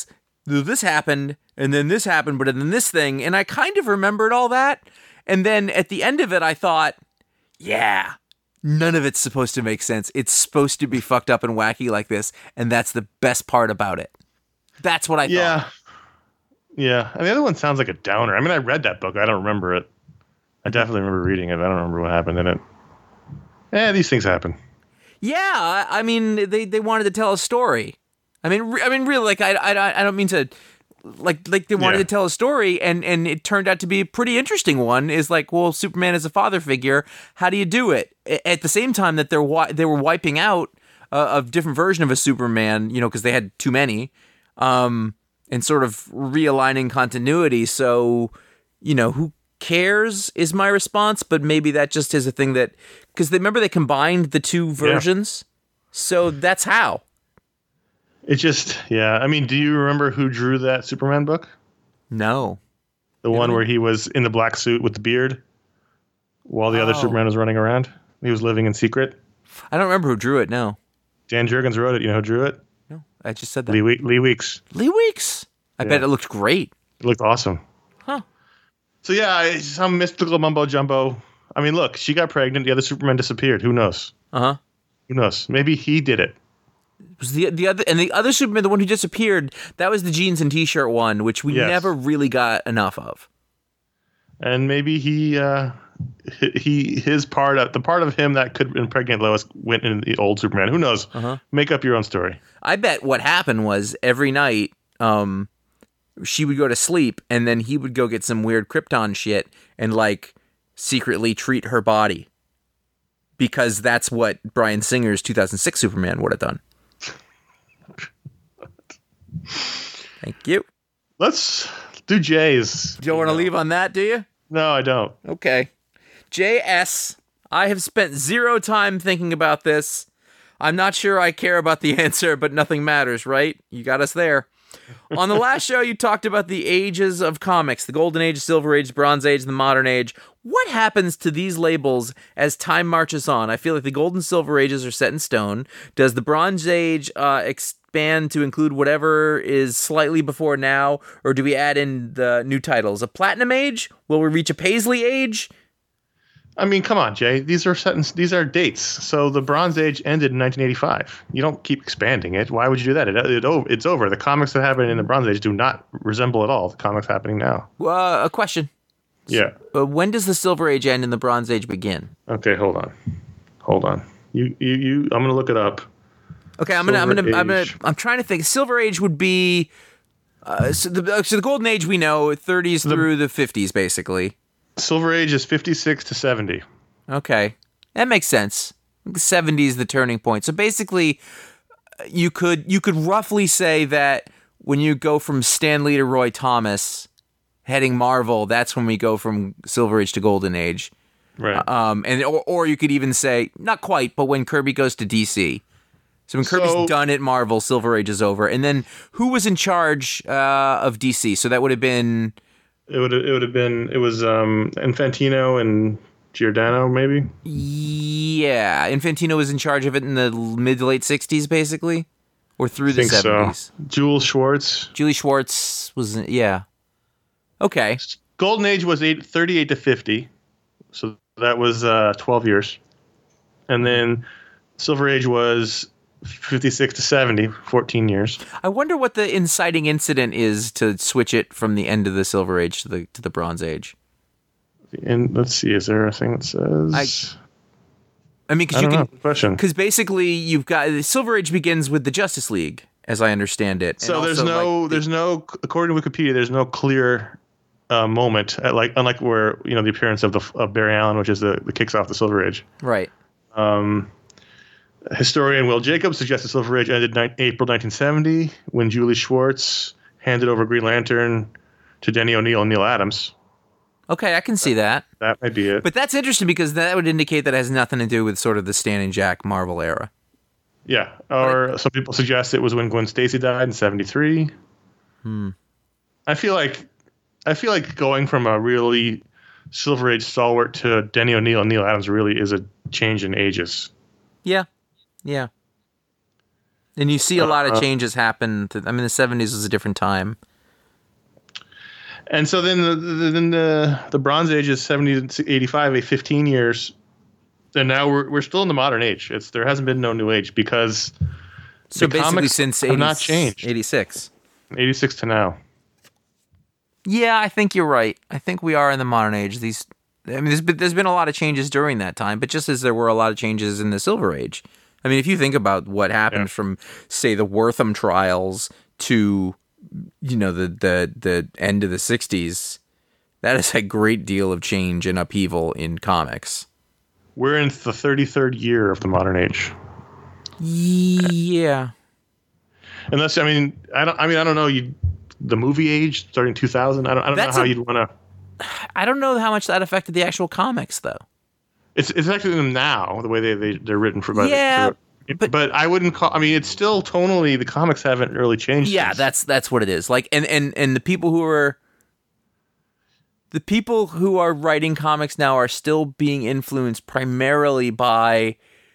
this happened, and then this happened, but then this thing, and I kind of remembered all that. And then at the end of it, I thought, yeah, none of it's supposed to make sense. It's supposed to be fucked up and wacky like this, and that's the best part about it. That's what I thought. Yeah. And the other one sounds like a downer. I mean, I read that book. I don't remember it. I definitely remember reading it. I don't remember what happened in it. These things happen. Yeah, I mean, they wanted to tell a story. I mean, really, like, I don't mean to... Like they wanted to tell a story, and it turned out to be a pretty interesting one. Is like, well, Superman is a father figure. How do you do it? At the same time that they were wiping out a different version of a Superman, because they had too many, and sort of realigning continuity. So, who cares is my response, but maybe that just is a thing that, because remember they combined the two versions, so that's how. It just, I mean, do you remember who drew that Superman book? No. The one where he was in the black suit with the beard while the other Superman was running around? He was living in secret? I don't remember who drew it, no. Dan Jurgens wrote it. You know who drew it? No, I just said that. Lee Weeks. Lee Weeks? I bet it looked great. It looked awesome. Huh. So some mystical mumbo jumbo. I mean, look, she got pregnant. The other Superman disappeared. Who knows? Uh-huh. Who knows? Maybe he did it. Was the other Superman, the one who disappeared, that was the jeans and t-shirt one, which we never really got enough of. And maybe the part of him that could impregnate Lois went in the old Superman. Who knows? Uh-huh. Make up your own story. I bet what happened was every night, she would go to sleep, and then he would go get some weird Krypton shit and like secretly treat her body, because that's what Bryan Singer's 2006 Superman would have done. Thank you. Let's do J's. Do you want to leave on that, do you? No, I don't. Okay. JS. I have spent zero time thinking about this. I'm not sure I care about the answer, but nothing matters, right? You got us there. On the last show, you talked about the ages of comics, the Golden Age, Silver Age, Bronze Age, and the Modern Age. What happens to these labels as time marches on? I feel like the Golden Silver Ages are set in stone. Does the Bronze Age expand to include whatever is slightly before now, or do we add in the new titles? A Platinum Age? Will we reach a Paisley Age? I mean, come on, Jay. These are dates. So the Bronze Age ended in 1985. You don't keep expanding it. Why would you do that? It's over. The comics that happened in the Bronze Age do not resemble at all the comics happening now. A question. Yeah. When does the Silver Age end and the Bronze Age begin? Okay, hold on. You. I'm gonna look it up. Okay, I'm trying to think. Silver Age would be so the Golden Age we know 30s through the 50s basically. Silver Age is 56 to 70. Okay, that makes sense. 70 is the turning point. So basically, you could roughly say that when you go from Stan Lee to Roy Thomas, heading Marvel, that's when we go from Silver Age to Golden Age. Right. Or you could even say not quite, but when Kirby goes to DC. So when Kirby's done at Marvel, Silver Age is over. And then who was in charge of DC? So that would have been. It was Infantino and Giordano, maybe? Yeah. Infantino was in charge of it in the mid to late 60s, basically? Or through the 70s? So. Julie Schwartz was, yeah. Okay. Golden Age was 38 to 50. So that was 12 years. And then Silver Age was 56 to 70, 14 years. I wonder what the inciting incident is to switch it from the end of the Silver Age to the Bronze Age. And let's see, is there a thing that says? I mean, because question. Basically you've got the Silver Age begins with the Justice League, as I understand it. So there's no, according to Wikipedia, there's no clear moment unlike where the appearance of Barry Allen, which is the kicks off the Silver Age. Right. Historian Will Jacobs suggests the Silver Age ended April 1970 when Julie Schwartz handed over Green Lantern to Denny O'Neil and Neil Adams. Okay, I can see that. That might be it. But that's interesting because that would indicate that it has nothing to do with sort of the Stan and Jack Marvel era. Yeah, or some people suggest it was when Gwen Stacy died in 73. I feel like going from a really Silver Age stalwart to Denny O'Neil and Neil Adams really is a change in ages. Yeah. And you see a lot of changes happen. The 70s was a different time. And so then the Bronze Age is 70 to 85, 15 years. And now we're still in the modern age. There hasn't been no new age because so the basically comics since have not changed. 86. 86 to now. Yeah, I think you're right. I think we are in the modern age. There's been a lot of changes during that time, but just as there were a lot of changes in the Silver Age. I mean, if you think about what happened from, say, the Wortham trials to, the end of the 60s, that is a great deal of change and upheaval in comics. We're in the 33rd year of the modern age. Yeah. Unless, I don't know, the movie age starting 2000. I don't know how you'd want to. I don't know how much that affected the actual comics, though. It's affecting them now, the way they're written for. But I wouldn't call. I mean, it's still tonally, the comics haven't really changed. Yeah, that's what it is. Like, and the people who are writing comics now are still being influenced primarily by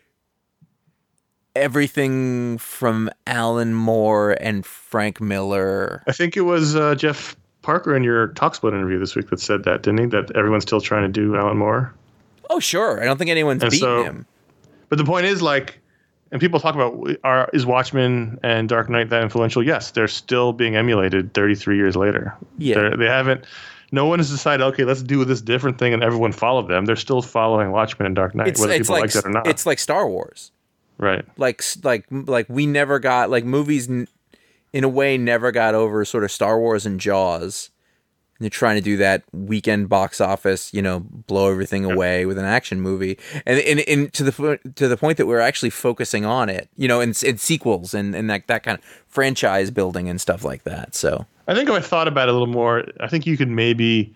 everything from Alan Moore and Frank Miller. I think it was Jeff Parker in your TalkSplit interview this week that said that, didn't he? That everyone's still trying to do Alan Moore. Oh, sure. I don't think anyone's beaten him. But the point is, like, and people talk about, is Watchmen and Dark Knight that influential? Yes, they're still being emulated 33 years later. Yeah. They haven't, no one has decided, okay, let's do this different thing, and everyone followed them. They're still following Watchmen and Dark Knight, whether people like that or not. It's like Star Wars. Right. Like we never got, like, movies in a way never got over sort of Star Wars and Jaws. And they're trying to do that weekend box office, blow everything away with an action movie, and to the point that we're actually focusing on it, in sequels and that kind of franchise building and stuff like that. So I think if I thought about it a little more, I think you could maybe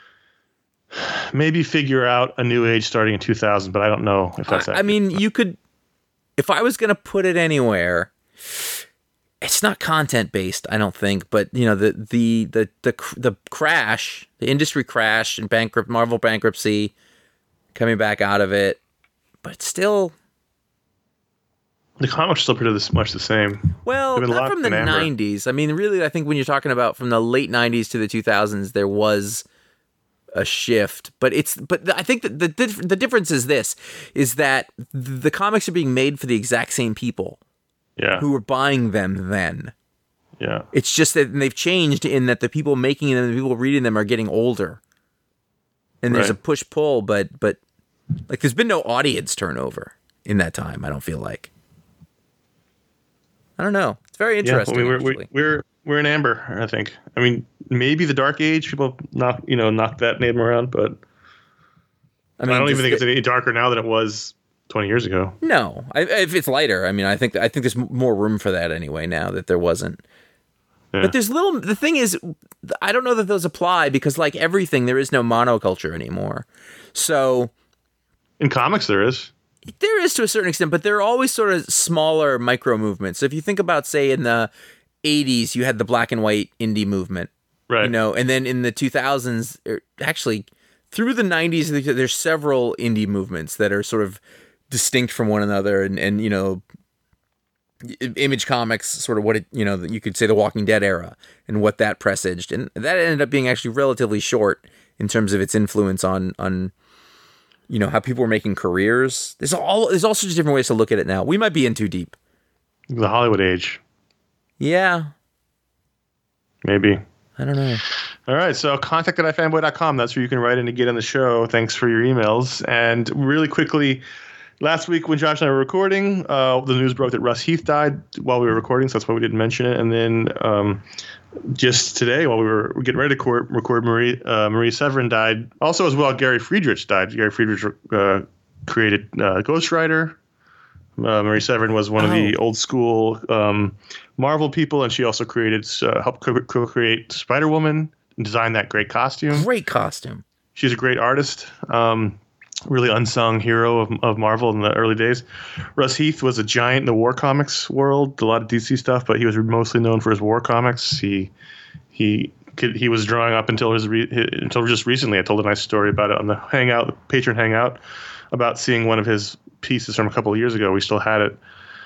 figure out a new age starting in 2000, but I don't know if that's. I mean, you could, if I was going to put it anywhere. It's not content based, I don't think, but the crash, the industry crash and Marvel bankruptcy, coming back out of it, but still, the comics still pretty much the same. Well, not from the 90s. I mean, really, I think when you're talking about from the late 90s to the 2000s, there was a shift, but I think that the difference is that the comics are being made for the exact same people. Yeah. Who were buying them then. Yeah. It's just that they've changed in that the people making them and the people reading them are getting older. And there's a push-pull, but like there's been no audience turnover in that time, I don't feel like. I don't know. It's very interesting. Yeah, we're in amber, I think. I mean, maybe the Dark Age, people knock that name around, but I don't even think it's any darker now than it was 20 years ago. No, if it's lighter, I think there's more room for that anyway now that there wasn't. Yeah. But the thing is, I don't know that those apply because like everything, there is no monoculture anymore. So in comics, there is to a certain extent, but there are always sort of smaller micro movements. So if you think about, say, in the 80s, you had the black and white indie movement, right? And then in the 2000s, actually through the 90s, there's several indie movements that are sort of distinct from one another, and Image Comics, sort of what it, you could say the Walking Dead era and what that presaged, and that ended up being actually relatively short in terms of its influence on how people were making careers. There's all sorts of different ways to look at it now. We might be in too deep. The Hollywood age. Yeah. Maybe. I don't know. All right, so contact@ifanboy.com. That's where you can write in to get on the show. Thanks for your emails. And really quickly, last week when Josh and I were recording, the news broke that Russ Heath died while we were recording, so that's why we didn't mention it. And then just today, while we were getting ready to record, Marie Severin died. Also, as well, Gary Friedrich died. Gary Friedrich created Ghost Rider. Marie Severin was one of the old school Marvel people, and she also helped co-create Spider-Woman and design that great costume. Great costume. She's a great artist. Really unsung hero of Marvel in the early days. Russ Heath was a giant in the war comics world, a lot of DC stuff, but he was mostly known for his war comics. He was drawing up until just recently. I told a nice story about it on the Patreon Hangout, about seeing one of his pieces from a couple of years ago. We still had it.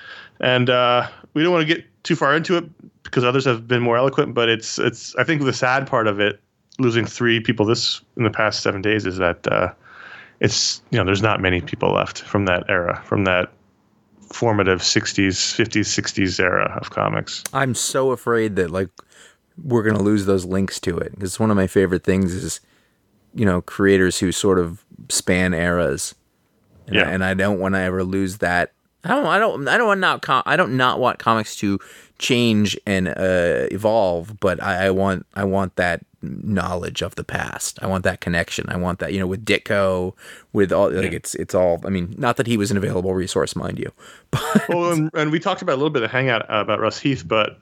And we don't want to get too far into it because others have been more eloquent. But it's I think the sad part of it, losing 3 people in the past 7 days, is that it's there's not many people left from that era, from that formative 60s, 50s, 60s era of comics. I'm so afraid that we're going to lose those links to it, because one of my favorite things is creators who sort of span eras. And I don't want to ever lose that. I don't not want comics to change and evolve, but I want that knowledge of the past. I want that connection. I want that, with Ditko, with all it's all. I mean, not that he was an available resource, mind you. But well, and we talked about a little bit of Hangout about Russ Heath, but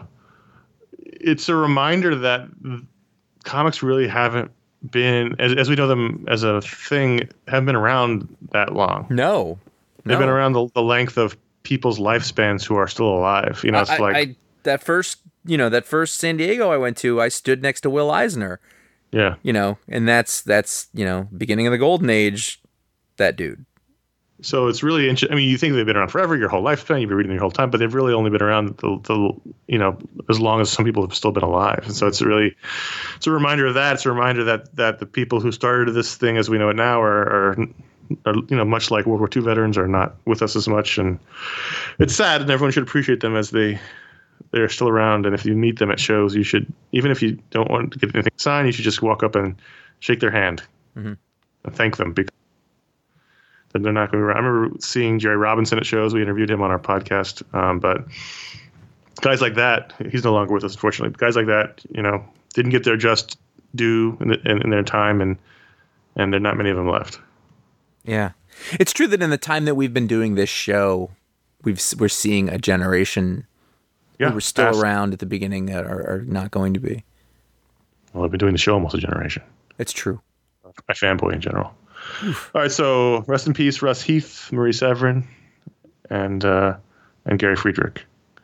it's a reminder that comics really haven't been, as we know them as a thing, haven't been around that long. No. They've been around the length of people's lifespans who are still alive. That first San Diego I went to, I stood next to Will Eisner. Yeah. And that's beginning of the golden age, that dude. So it's really interesting. I mean, you think they've been around forever, your whole lifespan, you've been reading your whole time, but they've really only been around as long as some people have still been alive. And so it's a reminder of that. It's a reminder that the people who started this thing as we know it now are much like World War II veterans, are not with us as much. And it's sad, and everyone should appreciate them as they're still around. And if you meet them at shows, you should, even if you don't want to get anything signed, you should just walk up and shake their hand and thank them, because they're not going to be around. I remember seeing Jerry Robinson at shows. We interviewed him on our podcast. But guys like that, he's no longer with us, unfortunately. But guys like that, didn't get their just due in their time, and there are not many of them left. Yeah. It's true that in the time that we've been doing this show, we're seeing a generation who were still around at the beginning that are not going to be. Well, I've been doing the show almost a generation. It's true. My fanboy in general. All right, so rest in peace, Russ Heath, Marie Severin, and Gary Friedrich.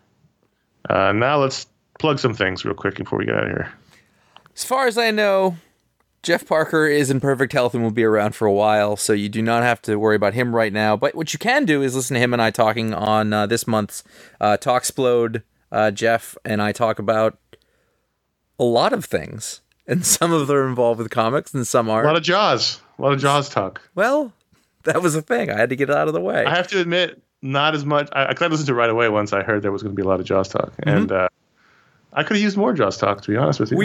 Now let's plug some things real quick before we get out of here. As far as I know, Jeff Parker is in perfect health and will be around for a while, so you do not have to worry about him right now. But what you can do is listen to him and I talking on this month's Talksplode. Jeff and I talk about a lot of things, and some of them are involved with comics and some aren't. A lot of Jaws talk. Well, that was a thing. I had to get it out of the way. I have to admit, not as much. I listened to it right away once I heard there was going to be a lot of Jaws talk, and I could have used more Jaws talk, to be honest with you.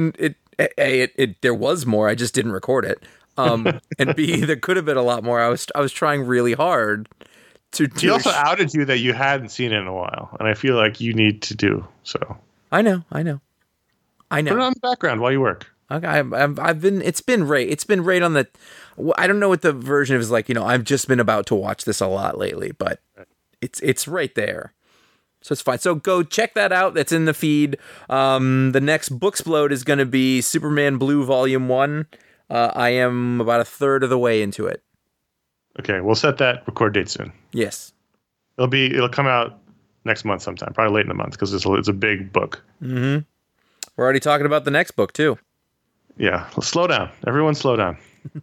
There was more. I just didn't record it. And B, there could have been a lot more. I was trying really hard to. He also outed you that you hadn't seen it in a while, and I feel like you need to do so. I know. Put it on the background while you work. Okay, it's been right on the. I don't know what the version is like. I've just been about to watch this a lot lately, but it's right there. So it's fine. So go check that out. That's in the feed. The next Booksplode is going to be Superman Blue Volume 1. I am about a third of the way into it. Okay, we'll set that record date soon. Yes. It'll come out next month sometime, probably late in the month, because it's a big book. Mm-hmm. We're already talking about the next book, too. Yeah, well, slow down. Everyone slow down.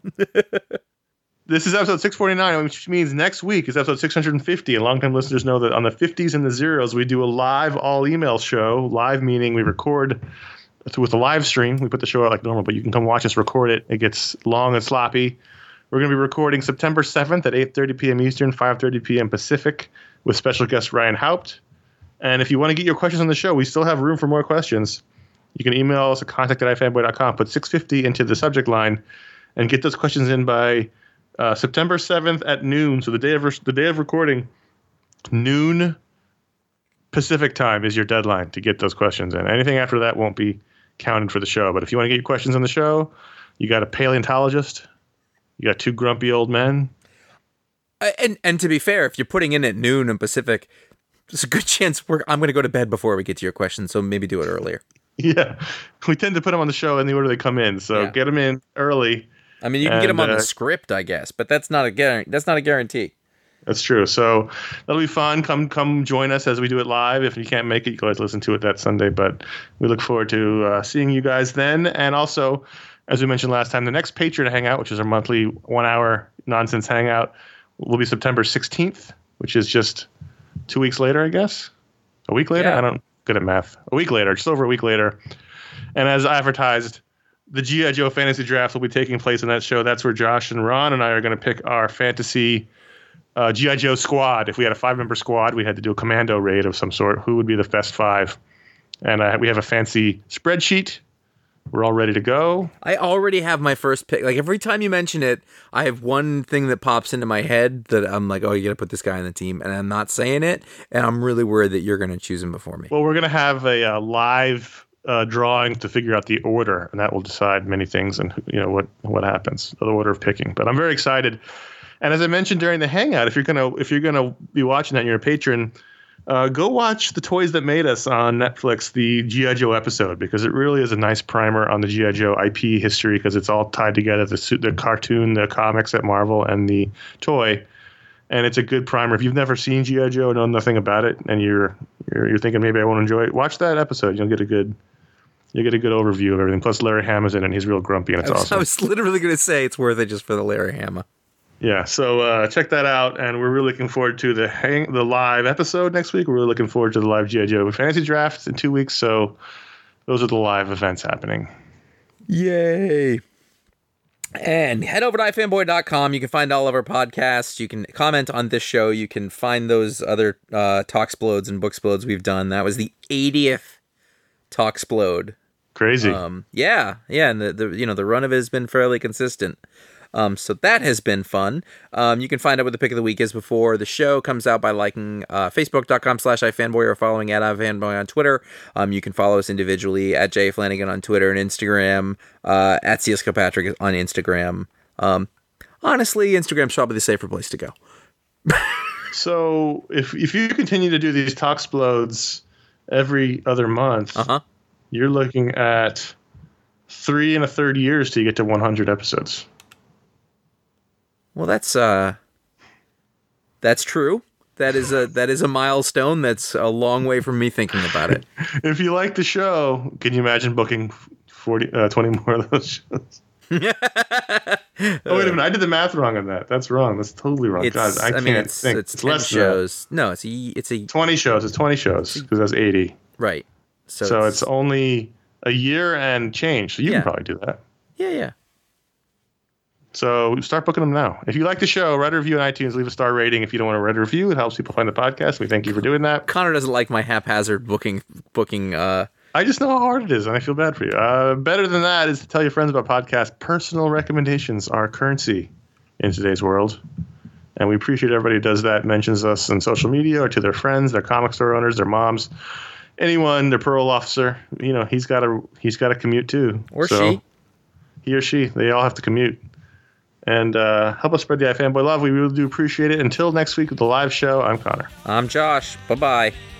This is episode 649, which means next week is episode 650. And longtime listeners know that on the 50s and the zeros, we do a live all-email show. Live meaning we record with a live stream. We put the show out like normal, but you can come watch us record it. It gets long and sloppy. We're going to be recording September 7th at 8:30 p.m. Eastern, 5:30 p.m. Pacific, with special guest Ryan Haupt. And if you want to get your questions on the show, we still have room for more questions. You can email us at contact@ifanboy.com, put 650 into the subject line, and get those questions in by September 7th at noon. So the day of recording, noon Pacific time is your deadline to get those questions in. Anything after that won't be counted for the show. But if you want to get your questions on the show, you got a paleontologist, you got 2 grumpy old men. And to be fair, if you're putting in at noon in Pacific, there's a good chance I'm going to go to bed before we get to your questions. So maybe do it earlier. Yeah, we tend to put them on the show in the order they come in. So get them in early. I mean, you can get them on the script, I guess, but that's not a guarantee. That's true. So that'll be fun. Come join us as we do it live. If you can't make it, you can always listen to it that Sunday. But we look forward to seeing you guys then. And also, as we mentioned last time, the next Patreon Hangout, which is our monthly 1-hour nonsense hangout, will be September 16th, which is just 2 weeks later, I guess. A week later? Yeah. I don't good at math. A week later, just over a week later. And as advertised, the G.I. Joe fantasy draft will be taking place in that show. That's where Josh and Ron and I are going to pick our fantasy G.I. Joe squad. If we had a 5-member squad, we had to do a commando raid of some sort. Who would be the best 5? And we have a fancy spreadsheet. We're all ready to go. I already have my first pick. Like, every time you mention it, I have one thing that pops into my head that I'm like, oh, you got to put this guy on the team. And I'm not saying it. And I'm really worried that you're going to choose him before me. Well, we're going to have a live drawing to figure out the order, and that will decide many things and what happens, the order of picking. But I'm very excited. And as I mentioned during the hangout, if you're gonna be watching that and you're a patron, go watch The Toys That Made Us on Netflix, the G.I. Joe episode, because it really is a nice primer on the G.I. Joe IP history, because it's all tied together, the cartoon, the comics at Marvel, and the toy. And it's a good primer. If you've never seen G.I. Joe and know nothing about it, and you're thinking maybe I won't enjoy it, watch that episode. You'll get a good overview of everything. Plus Larry Hama's in it, and he's real grumpy, and it's awesome. I was literally going to say it's worth it just for the Larry Hama. Yeah, so check that out, and we're really looking forward to the live episode next week. We're really looking forward to the live G.I. Joe fantasy draft in 2 weeks, so those are the live events happening. Yay! And head over to ifanboy.com. You can find all of our podcasts. You can comment on this show. You can find those other Talksplodes and Booksplodes we've done. That was the 80th Talksplode. Crazy. Yeah, and the run of it has been fairly consistent. So that has been fun. You can find out what the pick of the week is before the show comes out by liking facebook.com/ifanboy or following at ifanboy on Twitter. You can follow us individually at Jay Flanagan on Twitter and Instagram, at CS Kilpatrick on Instagram. Honestly, Instagram's probably the safer place to go. So if you continue to do these Talksplodes every other month, you're looking at 3 1/3 years to get to 100 episodes. Well, that's true. That is a milestone. That's a long way from me thinking about it. If you like the show, can you imagine booking 20 more of those shows? Oh, wait a minute. I did the math wrong on that. That's wrong. That's totally wrong. God, I can't think. It's 10 less shows. No, it's 20 shows. It's 20 shows because that's 80. Right. So it's only a year and change. So you can probably do that. Yeah. So start booking them now. If you like the show, write a review on iTunes, leave a star rating. If you don't want to write a review, it helps people find the podcast. We thank you for doing that. Connor doesn't like my haphazard booking. I just know how hard it is, and I feel bad for you. Better than that is to tell your friends about podcasts. Personal recommendations are currency in today's world. And we appreciate everybody who does that, mentions us on social media or to their friends, their comic store owners, their moms, anyone, their parole officer. He's got to commute too. Or she. He or she. They all have to commute. And help us spread the iFanboy love. We really do appreciate it. Until next week with the live show, I'm Connor. I'm Josh. Bye-bye.